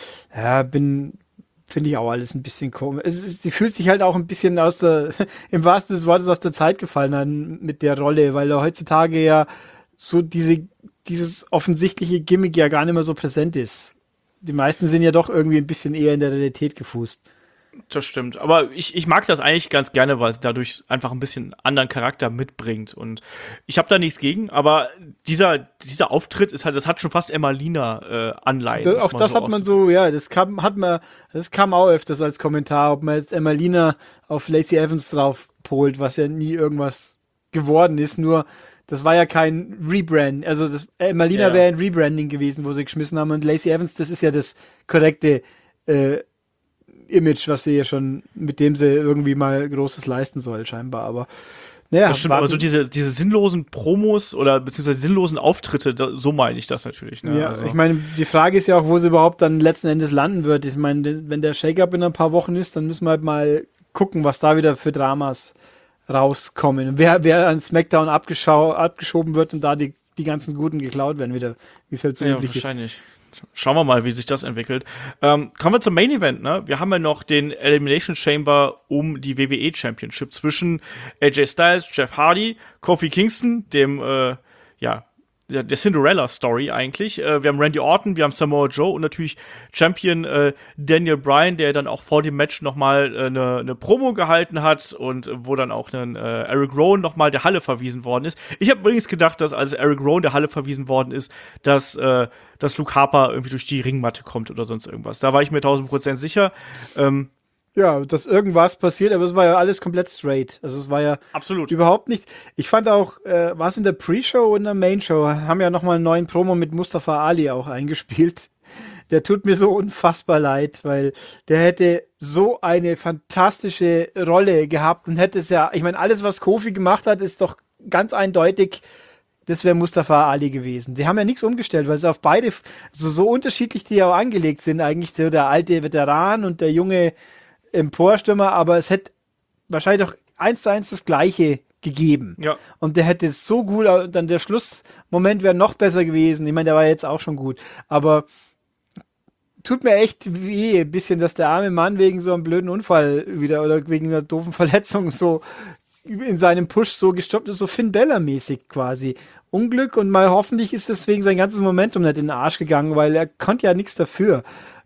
[SPEAKER 3] finde ich auch alles ein bisschen komisch. Sie fühlt sich halt auch ein bisschen im wahrsten des Wortes aus der Zeit gefallen an mit der Rolle, weil heutzutage ja so dieses offensichtliche Gimmick ja gar nicht mehr so präsent ist. Die meisten sind ja doch irgendwie ein bisschen eher in der Realität gefußt.
[SPEAKER 2] Das stimmt. Aber ich mag das eigentlich ganz gerne, weil es dadurch einfach ein bisschen anderen Charakter mitbringt. Und ich habe da nichts gegen, aber dieser Auftritt ist halt, das hat schon fast Emmalina-Anleihen.
[SPEAKER 3] Auch das hat man so, ja, das kam auch öfters als Kommentar, ob man jetzt Emmalina auf Lacey Evans drauf polt, was ja nie irgendwas geworden ist, nur das war ja kein Rebrand, also Emmalina wäre ein Rebranding gewesen, wo sie geschmissen haben, und Lacey Evans, das ist ja das korrekte Image, was sie ja schon, mit dem sie irgendwie mal Großes leisten soll, scheinbar, aber naja.
[SPEAKER 2] Das stimmt, aber so diese sinnlosen Promos oder beziehungsweise sinnlosen Auftritte, so meine ich das natürlich. Ne?
[SPEAKER 3] Ja, also. Ich meine, die Frage ist ja auch, wo sie überhaupt dann letzten Endes landen wird. Ich meine, wenn der Shake-Up in ein paar Wochen ist, dann müssen wir halt mal gucken, was da wieder für Dramas rauskommen. Wer an SmackDown abgeschoben wird und da die ganzen Guten geklaut werden wieder, wie es halt so üblich ist.
[SPEAKER 2] Wahrscheinlich. Schauen wir mal, wie sich das entwickelt. Kommen wir zum Main Event, ne? Wir haben ja noch den Elimination Chamber um die WWE Championship zwischen AJ Styles, Jeff Hardy, Kofi Kingston, dem, der Cinderella-Story eigentlich. Wir haben Randy Orton, wir haben Samoa Joe und natürlich Champion Daniel Bryan, der dann auch vor dem Match nochmal eine Promo gehalten hat und wo dann auch Eric Rowan nochmal der Halle verwiesen worden ist. Ich habe übrigens gedacht, dass als Eric Rowan der Halle verwiesen worden ist, dass Luke Harper irgendwie durch die Ringmatte kommt oder sonst irgendwas. Da war ich mir 1000% sicher.
[SPEAKER 3] Ja, dass irgendwas passiert, aber es war ja alles komplett straight. Also es war ja
[SPEAKER 2] absolut
[SPEAKER 3] überhaupt nicht. Ich fand auch, war es in der Pre-Show und in der Main-Show, haben ja nochmal einen neuen Promo mit Mustafa Ali auch eingespielt. Der tut mir so unfassbar leid, weil der hätte so eine fantastische Rolle gehabt und hätte es ja, ich meine, alles, was Kofi gemacht hat, ist doch ganz eindeutig, das wäre Mustafa Ali gewesen. Die haben ja nichts umgestellt, weil es auf beide, so unterschiedlich die auch angelegt sind, eigentlich so der alte Veteran und der junge Emporstürmer, aber es hätte wahrscheinlich doch 1:1 das Gleiche gegeben. Ja. Und der hätte es so gut, dann der Schlussmoment wäre noch besser gewesen. Ich meine, der war jetzt auch schon gut, aber tut mir echt weh, ein bisschen, dass der arme Mann wegen so einem blöden Unfall wieder oder wegen einer doofen Verletzung so in seinem Push so gestoppt ist, so Finn Balor-mäßig quasi. Unglück, und mal hoffentlich ist deswegen sein ganzes Momentum nicht in den Arsch gegangen, weil er konnte ja nichts dafür.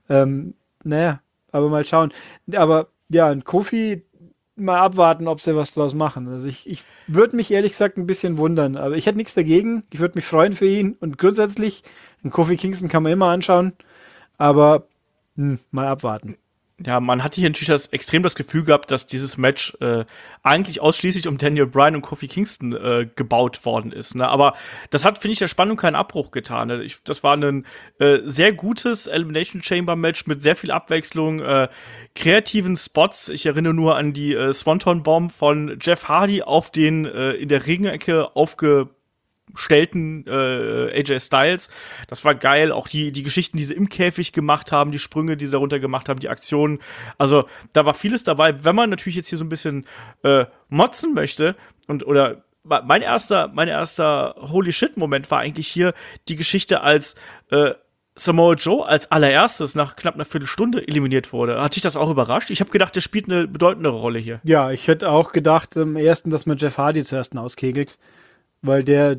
[SPEAKER 3] Aber mal schauen. Aber ja, ein Kofi, mal abwarten, ob sie was draus machen. Also ich würde mich ehrlich gesagt ein bisschen wundern, aber ich hätte nichts dagegen. Ich würde mich freuen für ihn, und grundsätzlich, einen Kofi Kingston kann man immer anschauen, aber mal abwarten.
[SPEAKER 2] Ja, man hatte hier natürlich extrem das Gefühl gehabt, dass dieses Match eigentlich ausschließlich um Daniel Bryan und Kofi Kingston gebaut worden ist. Ne? Aber das hat, finde ich, der Spannung keinen Abbruch getan. Ne? Das war ein sehr gutes Elimination Chamber Match mit sehr viel Abwechslung, kreativen Spots. Ich erinnere nur an die Swanton Bomb von Jeff Hardy auf den in der Ringecke aufgestellten AJ Styles. Das war geil. Auch die Geschichten, die sie im Käfig gemacht haben, die Sprünge, die sie darunter gemacht haben, die Aktionen. Also da war vieles dabei. Wenn man natürlich jetzt hier so ein bisschen motzen möchte oder mein erster Holy Shit-Moment war eigentlich hier die Geschichte, als Samoa Joe als allererstes nach knapp einer Viertelstunde eliminiert wurde. Hat dich das auch überrascht? Ich habe gedacht, der spielt eine bedeutendere Rolle hier.
[SPEAKER 3] Ja, ich hätte auch gedacht im ersten, dass man Jeff Hardy zuerst auskegelt, weil der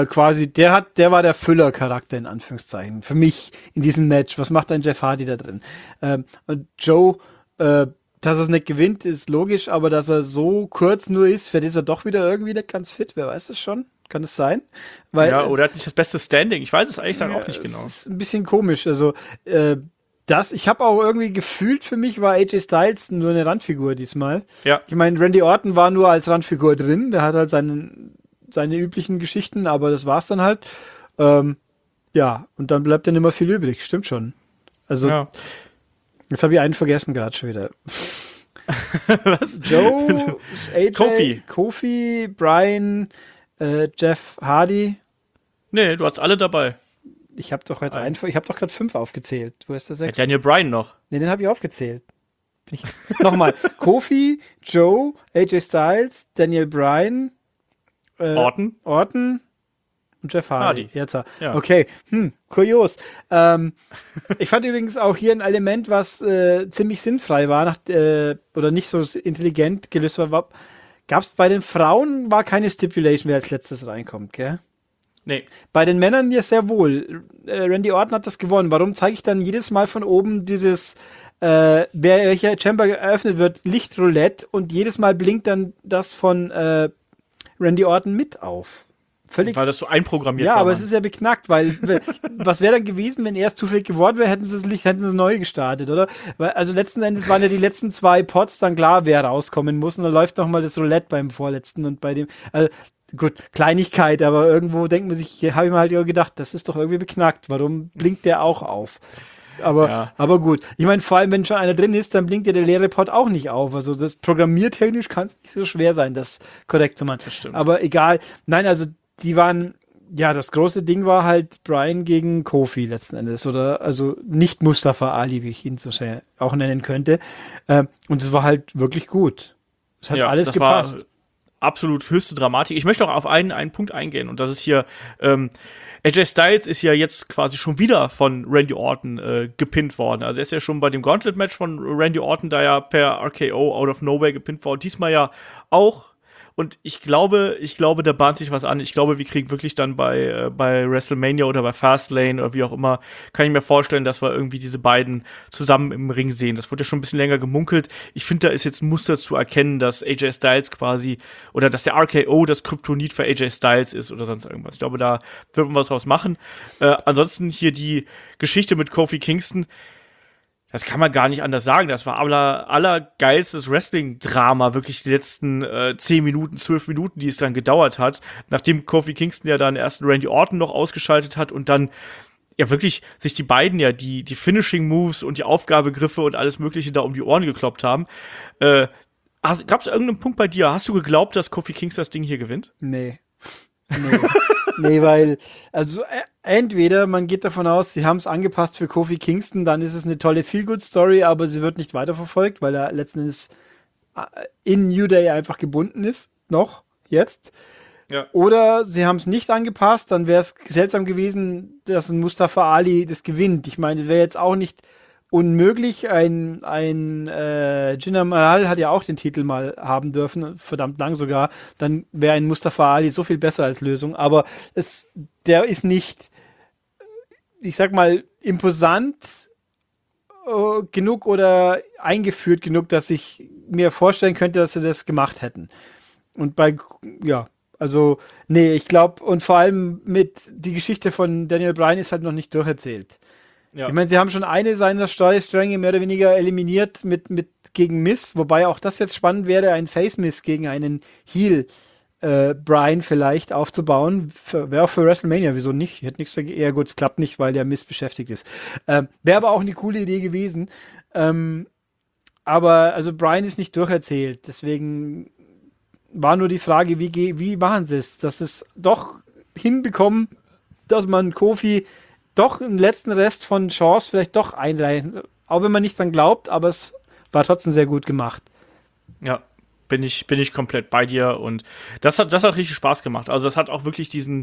[SPEAKER 3] war der Füller-Charakter in Anführungszeichen. Für mich in diesem Match. Was macht ein Jeff Hardy da drin? Und Joe, dass er es nicht gewinnt, ist logisch, aber dass er so kurz nur ist, vielleicht ist er doch wieder irgendwie nicht ganz fit. Wer weiß das schon? Kann es sein? Weil
[SPEAKER 2] ja, oder hat nicht das beste Standing. Ich weiß es eigentlich auch nicht genau.
[SPEAKER 3] Das ist ein bisschen komisch. Also, ich habe auch irgendwie gefühlt, für mich war AJ Styles nur eine Randfigur diesmal.
[SPEAKER 2] Ja.
[SPEAKER 3] Ich meine, Randy Orton war nur als Randfigur drin. Der hat halt seine üblichen Geschichten, aber das war's dann halt. Ja, und dann bleibt dann immer viel übrig. Stimmt schon. Also,
[SPEAKER 2] ja.
[SPEAKER 3] Jetzt habe ich einen vergessen gerade schon wieder.
[SPEAKER 2] Was?
[SPEAKER 3] Joe, AJ,
[SPEAKER 2] Kofi,
[SPEAKER 3] Brian, Jeff Hardy.
[SPEAKER 2] Nee, du hast alle dabei.
[SPEAKER 3] Ich habe doch gerade 5 aufgezählt. Wo ist der 6?
[SPEAKER 2] Ja, Daniel Bryan noch.
[SPEAKER 3] Nee, den habe ich aufgezählt. Nochmal. Kofi, Joe, AJ Styles, Daniel Bryan,
[SPEAKER 2] Orton
[SPEAKER 3] und Jeff Hardy. Jetzt.
[SPEAKER 2] Ja.
[SPEAKER 3] Okay, kurios. Ich fand übrigens auch hier ein Element, was ziemlich sinnfrei war, oder nicht so intelligent gelöst war. Gab's bei den Frauen war keine Stipulation, wer als letztes reinkommt, gell?
[SPEAKER 2] Nee.
[SPEAKER 3] Bei den Männern ja sehr wohl. Randy Orton hat das gewonnen. Warum zeige ich dann jedes Mal von oben dieses, welcher Chamber geöffnet wird, Lichtroulette und jedes Mal blinkt dann das von Randy Orton mit auf? Völlig.
[SPEAKER 2] Weil das so einprogrammiert
[SPEAKER 3] war. Ja, aber
[SPEAKER 2] Mann.
[SPEAKER 3] Es ist ja beknackt, weil was wäre dann gewesen, wenn er erst zufällig geworden wäre, hätten sie es neu gestartet, oder? Weil, also letzten Endes waren ja die letzten 2 Pots dann klar, wer rauskommen muss und dann läuft noch mal das Roulette beim vorletzten und bei dem, also gut, Kleinigkeit, aber irgendwo denkt man sich, habe ich mir halt gedacht, das ist doch irgendwie beknackt, warum blinkt der auch auf? Aber gut. Ich meine, vor allem, wenn schon einer drin ist, dann blinkt ja der leere Pot auch nicht auf. Also das programmiertechnisch kann es nicht so schwer sein, das korrekt zu machen.
[SPEAKER 2] Das stimmt.
[SPEAKER 3] Aber egal. Nein, also die waren, ja, das große Ding war halt Bryan gegen Kofi letzten Endes. Oder also nicht Mustafa Ali, wie ich ihn so sehr auch nennen könnte. Und es war halt wirklich gut. Es hat alles gepasst.
[SPEAKER 2] War absolut höchste Dramatik. Ich möchte auch auf einen Punkt eingehen. Und das ist hier AJ Styles ist ja jetzt quasi schon wieder von Randy Orton gepinnt worden. Also er ist ja schon bei dem Gauntlet-Match von Randy Orton da ja per RKO out of nowhere gepinnt worden. Diesmal ja auch. Und ich glaube, da bahnt sich was an. Ich glaube, wir kriegen wirklich dann bei WrestleMania oder bei Fastlane oder wie auch immer, kann ich mir vorstellen, dass wir irgendwie diese beiden zusammen im Ring sehen. Das wurde ja schon ein bisschen länger gemunkelt. Ich finde, da ist jetzt ein Muster zu erkennen, dass AJ Styles quasi, oder dass der RKO das Kryptonit für AJ Styles ist oder sonst irgendwas. Ich glaube, da wird man was draus machen. Ansonsten hier die Geschichte mit Kofi Kingston. Das kann man gar nicht anders sagen. Das war allergeilstes Wrestling-Drama, wirklich die letzten 10 Minuten, 12 Minuten, die es dann gedauert hat. Nachdem Kofi Kingston ja dann erst Randy Orton noch ausgeschaltet hat und dann ja wirklich sich die beiden ja die Finishing-Moves und die Aufgabegriffe und alles Mögliche da um die Ohren gekloppt haben. Gab es irgendeinen Punkt bei dir? Hast du geglaubt, dass Kofi Kingston das Ding hier gewinnt?
[SPEAKER 3] Nee. Nee, weil, also entweder man geht davon aus, sie haben es angepasst für Kofi Kingston, dann ist es eine tolle Feel-Good-Story, aber sie wird nicht weiterverfolgt, weil er letzten Endes in New Day einfach gebunden ist, jetzt.
[SPEAKER 2] Ja.
[SPEAKER 3] Oder sie haben es nicht angepasst, dann wäre es seltsam gewesen, dass ein Mustafa Ali das gewinnt. Ich meine, wäre jetzt auch nicht unmöglich. Ein Jinder Mahal hat ja auch den Titel mal haben dürfen, verdammt lang sogar. Dann wäre ein Mustafa Ali so viel besser als Lösung. Aber der ist nicht, ich sag mal, imposant genug oder eingeführt genug, dass ich mir vorstellen könnte, dass sie das gemacht hätten. Und ich glaube, und vor allem die Geschichte von Daniel Bryan ist halt noch nicht durcherzählt.
[SPEAKER 2] Ja.
[SPEAKER 3] Ich meine, sie haben schon eine seiner Storystränge mehr oder weniger eliminiert mit gegen Miz, wobei auch das jetzt spannend wäre, ein Face-Miss gegen einen Heel Brian vielleicht aufzubauen. Wäre auch für WrestleMania, wieso nicht? Ich hätte nichts dagegen. Ja gut, es klappt nicht, weil der Miz beschäftigt ist. Wäre aber auch eine coole Idee gewesen. Aber also Brian ist nicht durcherzählt, deswegen war nur die Frage, wie machen sie es, dass es doch hinbekommen, dass man Kofi doch einen letzten Rest von Chance vielleicht doch einreichen, auch wenn man nicht dran glaubt, aber es war trotzdem sehr gut gemacht.
[SPEAKER 2] Ja, bin ich komplett bei dir und das hat richtig Spaß gemacht. Also das hat auch wirklich diese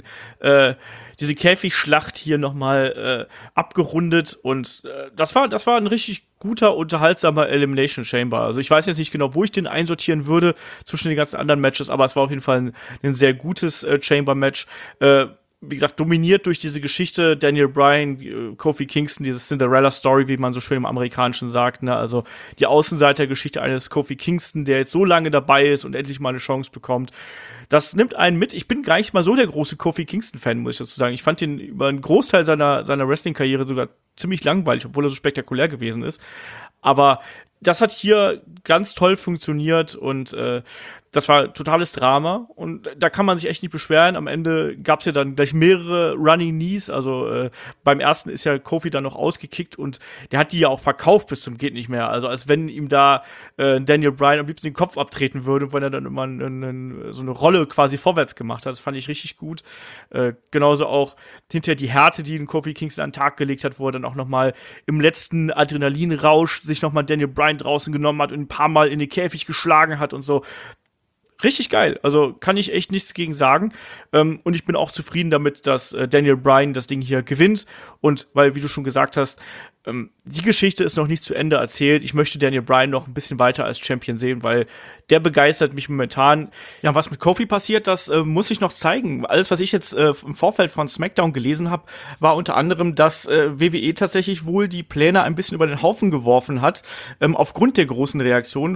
[SPEAKER 2] Käfigschlacht hier nochmal abgerundet und das war ein richtig guter, unterhaltsamer Elimination Chamber. Also ich weiß jetzt nicht genau, wo ich den einsortieren würde zwischen den ganzen anderen Matches, aber es war auf jeden Fall ein sehr gutes Chamber-Match. Wie gesagt, dominiert durch diese Geschichte Daniel Bryan, Kofi Kingston, diese Cinderella-Story, wie man so schön im Amerikanischen sagt, ne? Also die Außenseitergeschichte eines Kofi Kingston, der jetzt so lange dabei ist und endlich mal eine Chance bekommt. Das nimmt einen mit. Ich bin gar nicht mal so der große Kofi Kingston-Fan, muss ich dazu sagen. Ich fand ihn über einen Großteil seiner Wrestling-Karriere sogar ziemlich langweilig, obwohl er so spektakulär gewesen ist. Aber das hat hier ganz toll funktioniert und das war totales Drama und da kann man sich echt nicht beschweren. Am Ende gab es ja dann gleich mehrere Running Knees. Also beim ersten ist ja Kofi dann noch ausgekickt und der hat die ja auch verkauft bis zum geht nicht mehr. Also als wenn ihm da Daniel Bryan am liebsten den Kopf abtreten würde, wenn er dann immer so eine Rolle quasi vorwärts gemacht hat. Das fand ich richtig gut. Genauso auch hinterher die Härte, die den Kofi Kingston an den Tag gelegt hat, wo er dann auch noch mal im letzten Adrenalinrausch sich noch mal Daniel Bryan draußen genommen hat und ein paar Mal in den Käfig geschlagen hat und so. Richtig geil. Also kann ich echt nichts gegen sagen. Und ich bin auch zufrieden damit, dass Daniel Bryan das Ding hier gewinnt. Und weil, wie du schon gesagt hast, die Geschichte ist noch nicht zu Ende erzählt. Ich möchte Daniel Bryan noch ein bisschen weiter als Champion sehen, weil der begeistert mich momentan. Ja, was mit Kofi passiert, das muss ich noch zeigen. Alles, was ich jetzt im Vorfeld von SmackDown gelesen habe, war unter anderem, dass WWE tatsächlich wohl die Pläne ein bisschen über den Haufen geworfen hat, aufgrund der großen Reaktionen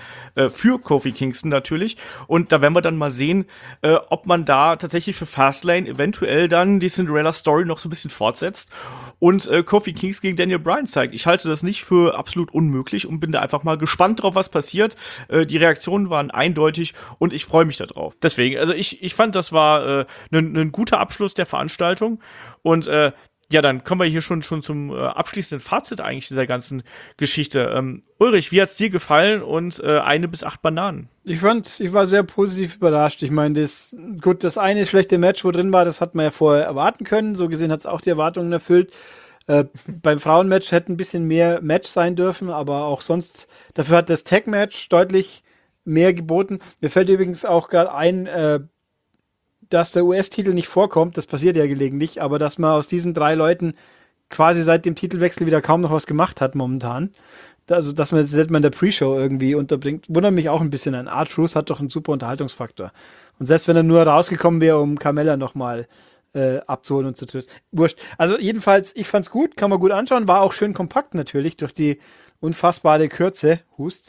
[SPEAKER 2] für Kofi Kingston natürlich. Und da werden wir dann mal sehen, ob man da tatsächlich für Fastlane eventuell dann die Cinderella-Story noch so ein bisschen fortsetzt und Kofi Kingston gegen Daniel Bryan zeigt. Ich halte das nicht für absolut unmöglich und bin da einfach mal gespannt drauf, was passiert. Die Reaktionen waren eindeutig und ich freue mich darauf. Deswegen, also ich fand, das war ein guter Abschluss der Veranstaltung und ja, dann kommen wir hier schon zum abschließenden Fazit eigentlich dieser ganzen Geschichte. Ulrich, wie hat's dir gefallen und 1 bis 8 Bananen?
[SPEAKER 3] Ich war sehr positiv überrascht. Ich meine, das eine schlechte Match, wo drin war, das hat man ja vorher erwarten können. So gesehen hat es auch die Erwartungen erfüllt. Beim Frauenmatch hätte ein bisschen mehr Match sein dürfen, aber auch sonst, dafür hat das Tag-Match deutlich mehr geboten. Mir fällt übrigens auch gerade ein, dass der US-Titel nicht vorkommt, das passiert ja gelegentlich, aber dass man aus diesen 3 Leuten quasi seit dem Titelwechsel wieder kaum noch was gemacht hat momentan. Also, dass man jetzt nicht mal in der Pre-Show irgendwie unterbringt, wundert mich auch ein bisschen an. R-Truth hat doch einen super Unterhaltungsfaktor. Und selbst wenn er nur rausgekommen wäre, um Carmella nochmal abzuholen und zu trösten. Wurscht. Also jedenfalls, ich fand's gut, kann man gut anschauen, war auch schön kompakt natürlich durch die unfassbare Kürze,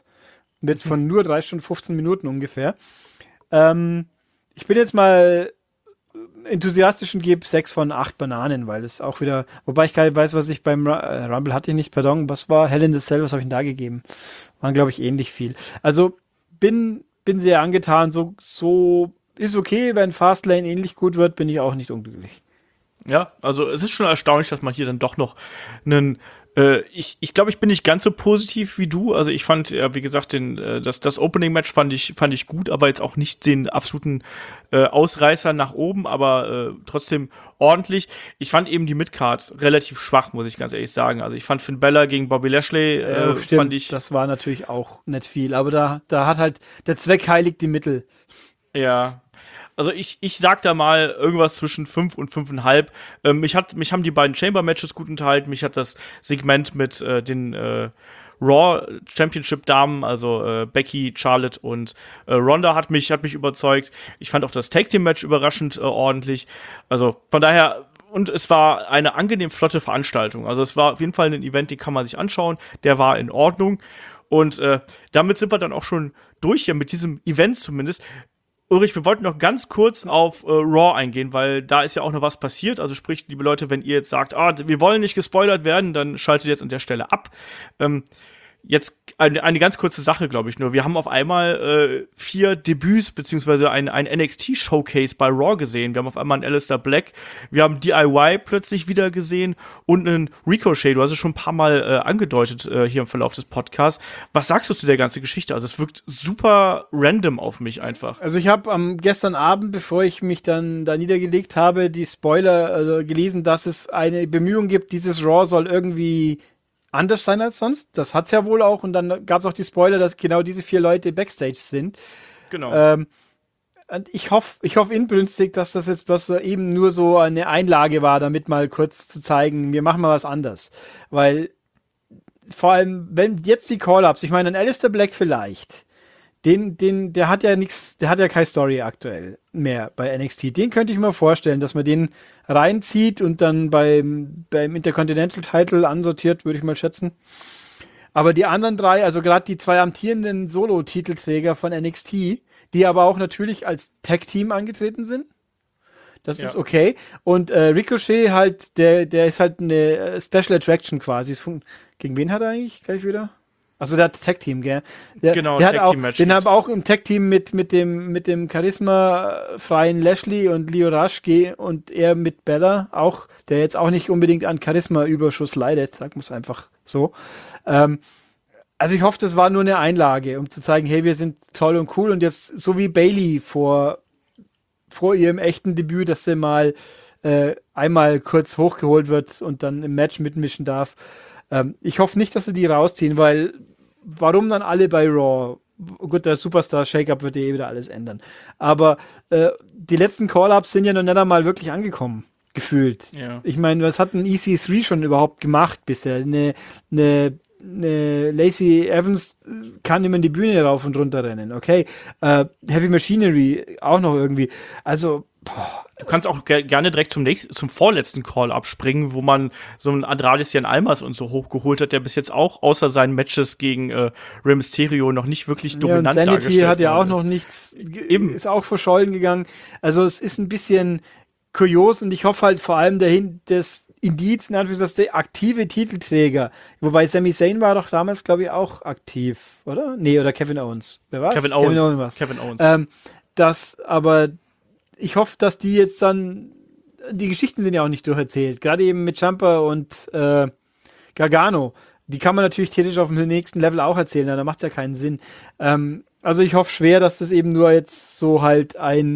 [SPEAKER 3] mit von nur 3 Stunden 15 Minuten ungefähr. Ich bin jetzt mal enthusiastisch und gebe 6 von 8 Bananen, weil es auch wieder, wobei ich gar nicht weiß, was ich beim Rumble hatte ich nicht, pardon, was war Hell in the Cell, was habe ich denn da gegeben? Waren, glaube ich, ähnlich viel. Also bin sehr angetan, so ist okay, wenn Fastlane ähnlich gut wird, bin ich auch nicht unglücklich.
[SPEAKER 2] Ja, also es ist schon erstaunlich, dass man hier dann doch noch einen ich glaube, ich bin nicht ganz so positiv wie du. Also ich fand, wie gesagt, das Opening-Match fand ich gut, aber jetzt auch nicht den absoluten Ausreißer nach oben, aber trotzdem ordentlich. Ich fand eben die Midcard relativ schwach, muss ich ganz ehrlich sagen. Also ich fand Finn Balor gegen Bobby Lashley, fand ich.
[SPEAKER 3] Das war natürlich auch nicht viel, aber da hat halt der Zweck heiligt die Mittel.
[SPEAKER 2] Ja. Also ich sag da mal irgendwas zwischen 5 und 5,5. Mich haben die beiden Chamber-Matches gut unterhalten. Mich hat das Segment mit den Raw Championship-Damen, also Becky, Charlotte und Ronda hat mich überzeugt. Ich fand auch das Tag-Team-Match überraschend ordentlich. Also von daher, und es war eine angenehm flotte Veranstaltung. Also es war auf jeden Fall ein Event, den kann man sich anschauen. Der war in Ordnung. Und damit sind wir dann auch schon durch hier mit diesem Event zumindest. Ulrich, wir wollten noch ganz kurz auf Raw eingehen, weil da ist ja auch noch was passiert. Also sprich, liebe Leute, wenn ihr jetzt sagt, wir wollen nicht gespoilert werden, dann schaltet jetzt an der Stelle ab. Jetzt eine ganz kurze Sache, glaube ich nur. Wir haben auf einmal 4 Debüts, beziehungsweise ein NXT-Showcase bei Raw gesehen. Wir haben auf einmal einen Aleister Black, wir haben DIY plötzlich wieder gesehen und einen Ricochet. Du hast es schon ein paar Mal angedeutet hier im Verlauf des Podcasts. Was sagst du zu der ganzen Geschichte? Also es wirkt super random auf mich einfach.
[SPEAKER 3] Also ich habe gestern Abend, bevor ich mich dann da niedergelegt habe, die Spoiler gelesen, dass es eine Bemühung gibt, dieses Raw soll irgendwie anders sein als sonst. Das hat's ja wohl auch. Und dann gab es auch die Spoiler, dass genau diese 4 Leute Backstage sind.
[SPEAKER 2] Genau.
[SPEAKER 3] Und ich hoffe inbrünstig, dass das jetzt bloß eben nur so eine Einlage war, damit mal kurz zu zeigen, wir machen mal was anders. Weil vor allem, wenn jetzt die Call-Ups, ich meine, ein Aleister Black vielleicht, der hat ja nichts, der hat ja keine Story aktuell mehr bei NXT. Den könnte ich mir vorstellen, dass man den reinzieht und dann beim Intercontinental Title ansortiert, würde ich mal schätzen. Aber die anderen 3, also gerade die 2 amtierenden Solo-Titelträger von NXT, die aber auch natürlich als Tag-Team angetreten sind, das ist okay. Und Ricochet halt, der ist halt eine Special Attraction quasi. Gegen wen hat er eigentlich gleich wieder? Also der hat Tag-Team, gell?
[SPEAKER 2] Genau,
[SPEAKER 3] Tag-Team-Match. Den hat auch im Tag-Team mit dem charismafreien Lashley und Lio Rush und er mit Bella auch, der jetzt auch nicht unbedingt an Charisma-Überschuss leidet, sag muss einfach so. Also ich hoffe, das war nur eine Einlage, um zu zeigen, hey, wir sind toll und cool und jetzt, so wie Bayley vor ihrem echten Debüt, dass sie mal einmal kurz hochgeholt wird und dann im Match mitmischen darf. Ich hoffe nicht, dass sie die rausziehen, weil warum dann alle bei Raw? Gut, der Superstar-Shake-Up wird wieder alles ändern. Aber die letzten Call-Ups sind ja noch nicht einmal wirklich angekommen, gefühlt.
[SPEAKER 2] Ja.
[SPEAKER 3] Ich meine, was hat ein EC3 schon überhaupt gemacht bisher? Eine Lacey Evans kann immer die Bühne rauf und runter rennen, okay. Heavy Machinery auch noch irgendwie. Also,
[SPEAKER 2] du kannst auch gerne direkt zum vorletzten Call abspringen, wo man so einen Andrade Cien Almas und so hochgeholt hat, der bis jetzt auch außer seinen Matches gegen Rey Mysterio noch nicht wirklich dominant
[SPEAKER 3] dargestellt
[SPEAKER 2] dargestellt
[SPEAKER 3] Sanity hat ja auch
[SPEAKER 2] ist.
[SPEAKER 3] noch nichts, ist auch verschollen gegangen. Also es ist ein bisschen kurios und ich hoffe halt vor allem das Indiz, in Anführungszeichen, der aktive Titelträger. Wobei Sami Zayn war doch damals, glaube ich, auch aktiv, oder? Nee, oder Kevin Owens. Wer war's?
[SPEAKER 2] Kevin Owens.
[SPEAKER 3] Aber ich hoffe, dass die jetzt dann, die Geschichten sind ja auch nicht durcherzählt. Gerade eben mit Ciampa und Gargano. Die kann man natürlich theoretisch auf dem nächsten Level auch erzählen, da macht es ja keinen Sinn. Also ich hoffe schwer, dass das eben nur jetzt so halt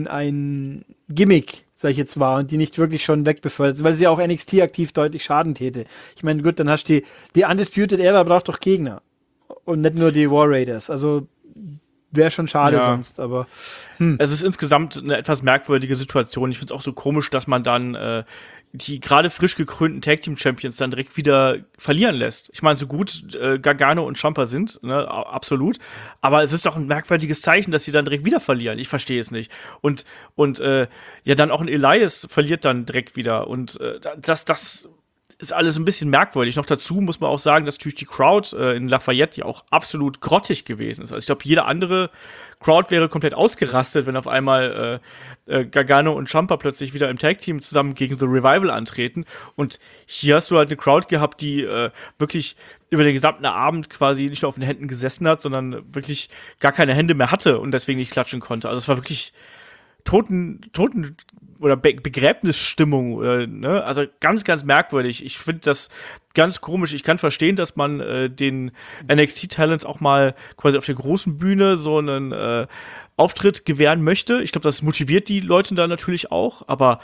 [SPEAKER 3] ein Gimmick, sag ich jetzt, war und die nicht wirklich schon wegbefördert ist, weil sie auch NXT aktiv deutlich Schaden täte. Ich meine, gut, dann hast du die Undisputed Era braucht doch Gegner. Und nicht nur die War Raiders. Also wäre schon schade sonst, aber
[SPEAKER 2] Es ist insgesamt eine etwas merkwürdige Situation. Ich finde es auch so komisch, dass man dann die gerade frisch gekrönten Tag-Team-Champions dann direkt wieder verlieren lässt. Ich meine, so gut Gargano und Ciampa sind, ne, absolut, aber es ist doch ein merkwürdiges Zeichen, dass sie dann direkt wieder verlieren. Ich verstehe es nicht. Und ja, dann auch ein Elias verliert dann direkt wieder und das ist alles ein bisschen merkwürdig. Noch dazu muss man auch sagen, dass natürlich die Crowd in Lafayette ja auch absolut grottig gewesen ist. Also ich glaube, jede andere Crowd wäre komplett ausgerastet, wenn auf einmal Gargano und Ciampa plötzlich wieder im Tag-Team zusammen gegen The Revival antreten. Und hier hast du halt eine Crowd gehabt, die wirklich über den gesamten Abend quasi nicht nur auf den Händen gesessen hat, sondern wirklich gar keine Hände mehr hatte und deswegen nicht klatschen konnte. Also es war wirklich Toten oder Begräbnisstimmung, ne? Also ganz, ganz merkwürdig. Ich finde das ganz komisch. Ich kann verstehen, dass man den NXT-Talents auch mal quasi auf der großen Bühne so einen Auftritt gewähren möchte. Ich glaube, das motiviert die Leute dann natürlich auch, aber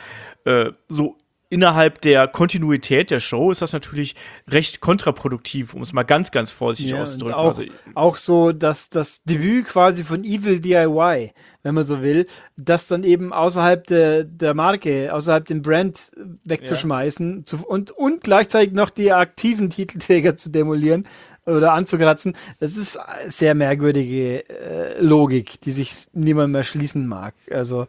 [SPEAKER 2] so innerhalb der Kontinuität der Show ist das natürlich recht kontraproduktiv, um es mal ganz, ganz vorsichtig auszudrücken.
[SPEAKER 3] Auch so, dass das Debüt quasi von Evil DIY, wenn man so will, das dann eben außerhalb der Marke, außerhalb dem Brand wegzuschmeißen und gleichzeitig noch die aktiven Titelträger zu demolieren oder anzukratzen, das ist sehr merkwürdige Logik, die sich niemand mehr schließen mag. Also,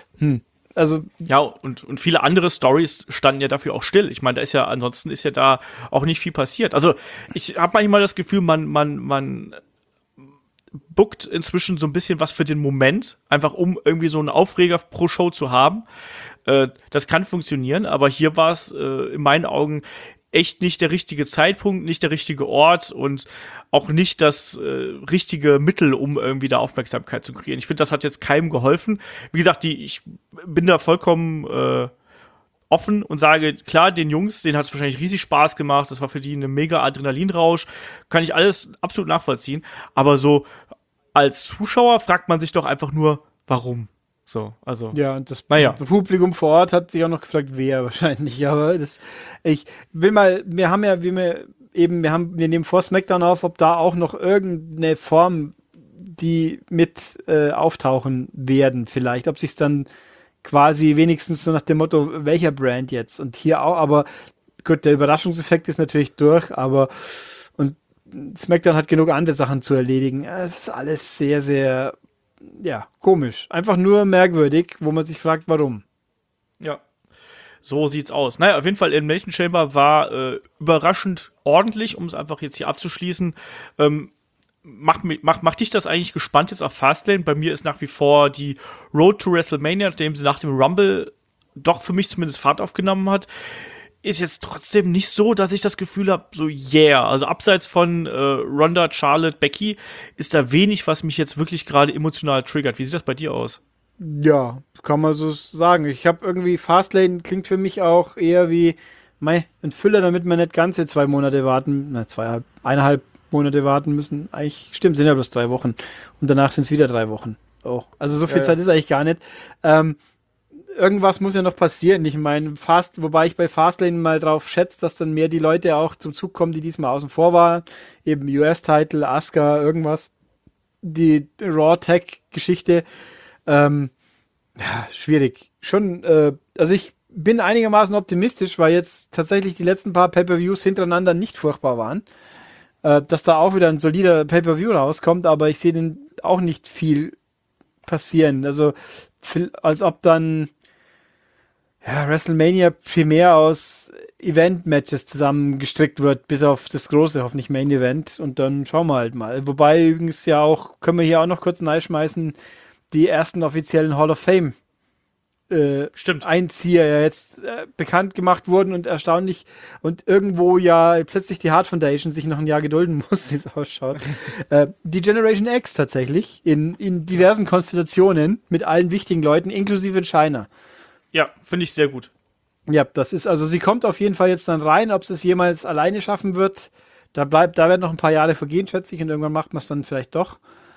[SPEAKER 2] ja, und viele andere Stories standen ja dafür auch still. Ich meine, ansonsten ist ja da auch nicht viel passiert. Also, ich habe manchmal das Gefühl, man bookt inzwischen so ein bisschen was für den Moment, einfach um irgendwie so einen Aufreger pro Show zu haben. Das kann funktionieren, aber hier war es in meinen Augen echt nicht der richtige Zeitpunkt, nicht der richtige Ort und auch nicht das richtige Mittel, um irgendwie da Aufmerksamkeit zu kreieren. Ich finde, das hat jetzt keinem geholfen. Wie gesagt, ich bin da vollkommen offen und sage, klar, den Jungs, denen hat es wahrscheinlich riesig Spaß gemacht, das war für die eine mega Adrenalinrausch, kann ich alles absolut nachvollziehen, aber so als Zuschauer fragt man sich doch einfach nur, warum? So, also.
[SPEAKER 3] Ja, und das
[SPEAKER 2] Publikum
[SPEAKER 3] vor Ort hat sich auch noch gefragt, wer wahrscheinlich, aber wir nehmen vor SmackDown auf, ob da auch noch irgendeine Form, die mit auftauchen werden vielleicht, ob sich dann quasi wenigstens so nach dem Motto, welcher Brand jetzt? Und hier auch, aber gut, der Überraschungseffekt ist natürlich durch, und SmackDown hat genug andere Sachen zu erledigen. Es ist alles sehr, sehr, komisch. Einfach nur merkwürdig, wo man sich fragt, warum.
[SPEAKER 2] Ja, so sieht's aus. Naja, auf jeden Fall, Elimination Chamber war überraschend ordentlich, um es einfach jetzt hier abzuschließen. Macht dich das eigentlich gespannt jetzt auf Fastlane? Bei mir ist nach wie vor die Road to WrestleMania, nachdem sie nach dem Rumble doch für mich zumindest Fahrt aufgenommen hat, ist jetzt trotzdem nicht so, dass ich das Gefühl habe, so also abseits von Ronda, Charlotte, Becky, ist da wenig, was mich jetzt wirklich gerade emotional triggert. Wie sieht das bei dir aus?
[SPEAKER 3] Ja, kann man so sagen. Ich habe irgendwie, Fastlane klingt für mich auch eher wie ein Füller, damit man nicht ganze 2 Monate warten, 1,5 Monate warten müssen. Eigentlich stimmt, sind ja bloß 3 Wochen. Und danach sind es wieder 3 Wochen. Oh, also so viel Zeit ist eigentlich gar nicht. Irgendwas muss ja noch passieren. Ich meine, wobei ich bei Fastlane mal drauf schätze, dass dann mehr die Leute auch zum Zug kommen, die diesmal außen vor waren. Eben US-Title, Asuka, irgendwas. Die Raw-Tag-Geschichte. Schwierig. Schon, also ich bin einigermaßen optimistisch, weil jetzt tatsächlich die letzten paar Pay-Per-Views hintereinander nicht furchtbar waren. Dass da auch wieder ein solider Pay-Per-View rauskommt, aber ich sehe den auch nicht viel passieren. Also, als ob dann WrestleMania primär aus Event-Matches zusammengestrickt wird, bis auf das große, hoffentlich Main-Event, und dann schauen wir halt mal. Wobei übrigens können wir hier auch noch kurz reinschmeißen, die ersten offiziellen Hall of Fame Einzieher ja jetzt bekannt gemacht wurden und erstaunlich und irgendwo ja plötzlich die Hart Foundation sich noch ein Jahr gedulden muss, wie es ausschaut. Die Generation X tatsächlich in diversen Konstellationen mit allen wichtigen Leuten, inklusive China.
[SPEAKER 2] Ja, finde ich sehr gut.
[SPEAKER 3] Ja, das ist, also sie kommt auf jeden Fall jetzt dann rein, ob sie es jemals alleine schaffen wird, da werden noch ein paar Jahre vergehen, schätze ich, und irgendwann macht man es dann vielleicht doch.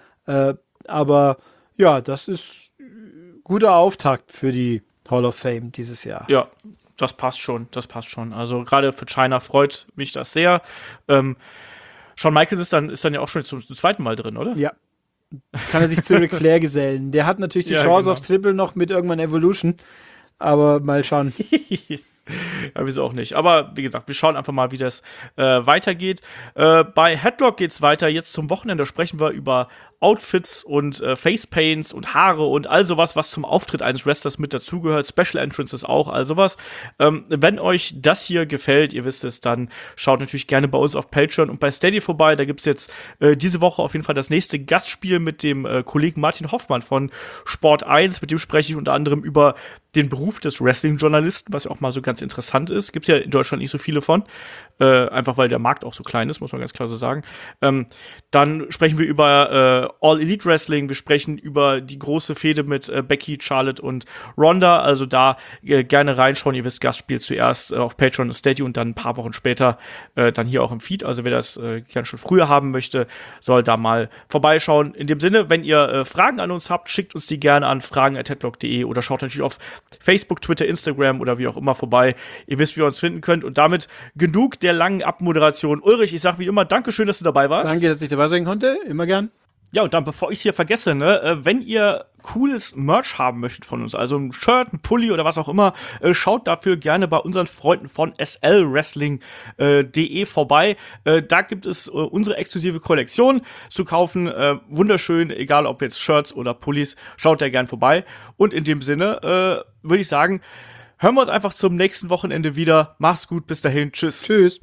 [SPEAKER 3] Aber ja, das ist guter Auftakt für die Hall of Fame dieses Jahr.
[SPEAKER 2] Ja, das passt schon. Also gerade für China freut mich das sehr. Shawn Michaels ist dann ja auch schon zum 2. Mal drin, oder?
[SPEAKER 3] Ja. Kann er sich zu Ric Flair gesellen. Der hat natürlich die Chance aufs Triple noch mit irgendwann Evolution, aber mal schauen.
[SPEAKER 2] Ja, wieso auch nicht. Aber wie gesagt, wir schauen einfach mal, wie das weitergeht. Bei Headlock geht's weiter. Jetzt zum Wochenende sprechen wir über Outfits und Facepaints und Haare und all sowas, was zum Auftritt eines Wrestlers mit dazugehört. Special Entrances auch, all sowas. Wenn euch das hier gefällt, ihr wisst es, dann schaut natürlich gerne bei uns auf Patreon und bei Steady vorbei. Da gibt's jetzt diese Woche auf jeden Fall das nächste Gastspiel mit dem Kollegen Martin Hoffmann von Sport 1. Mit dem spreche ich unter anderem über den Beruf des Wrestling-Journalisten, was ja auch mal so ganz interessant ist. Gibt's ja in Deutschland nicht so viele von. Einfach weil der Markt auch so klein ist, muss man ganz klar so sagen. Dann sprechen wir über All Elite Wrestling, wir sprechen über die große Fehde mit Becky, Charlotte und Ronda, also da gerne reinschauen, ihr wisst, Gastspiel zuerst auf Patreon und Steady und dann ein paar Wochen später dann hier auch im Feed, also wer das gerne schon früher haben möchte, soll da mal vorbeischauen. In dem Sinne, wenn ihr Fragen an uns habt, schickt uns die gerne an fragen@headlock.de oder schaut natürlich auf Facebook, Twitter, Instagram oder wie auch immer vorbei. Ihr wisst, wie ihr uns finden könnt und damit genug der langen Abmoderation. Ulrich, ich sag wie immer, Dankeschön, dass du dabei warst.
[SPEAKER 3] Danke, dass ich dabei sein konnte, immer gern.
[SPEAKER 2] Ja, und dann, bevor ich es hier vergesse, wenn ihr cooles Merch haben möchtet von uns, also ein Shirt, ein Pulli oder was auch immer, schaut dafür gerne bei unseren Freunden von slwrestling.de vorbei. Da gibt es unsere exklusive Kollektion zu kaufen. Wunderschön, egal ob jetzt Shirts oder Pullis, schaut da gern vorbei. Und in dem Sinne würde ich sagen, hören wir uns einfach zum nächsten Wochenende wieder. Mach's gut, bis dahin, tschüss.
[SPEAKER 3] Tschüss.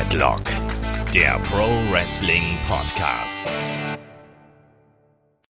[SPEAKER 1] Deadlock, der Pro Wrestling Podcast.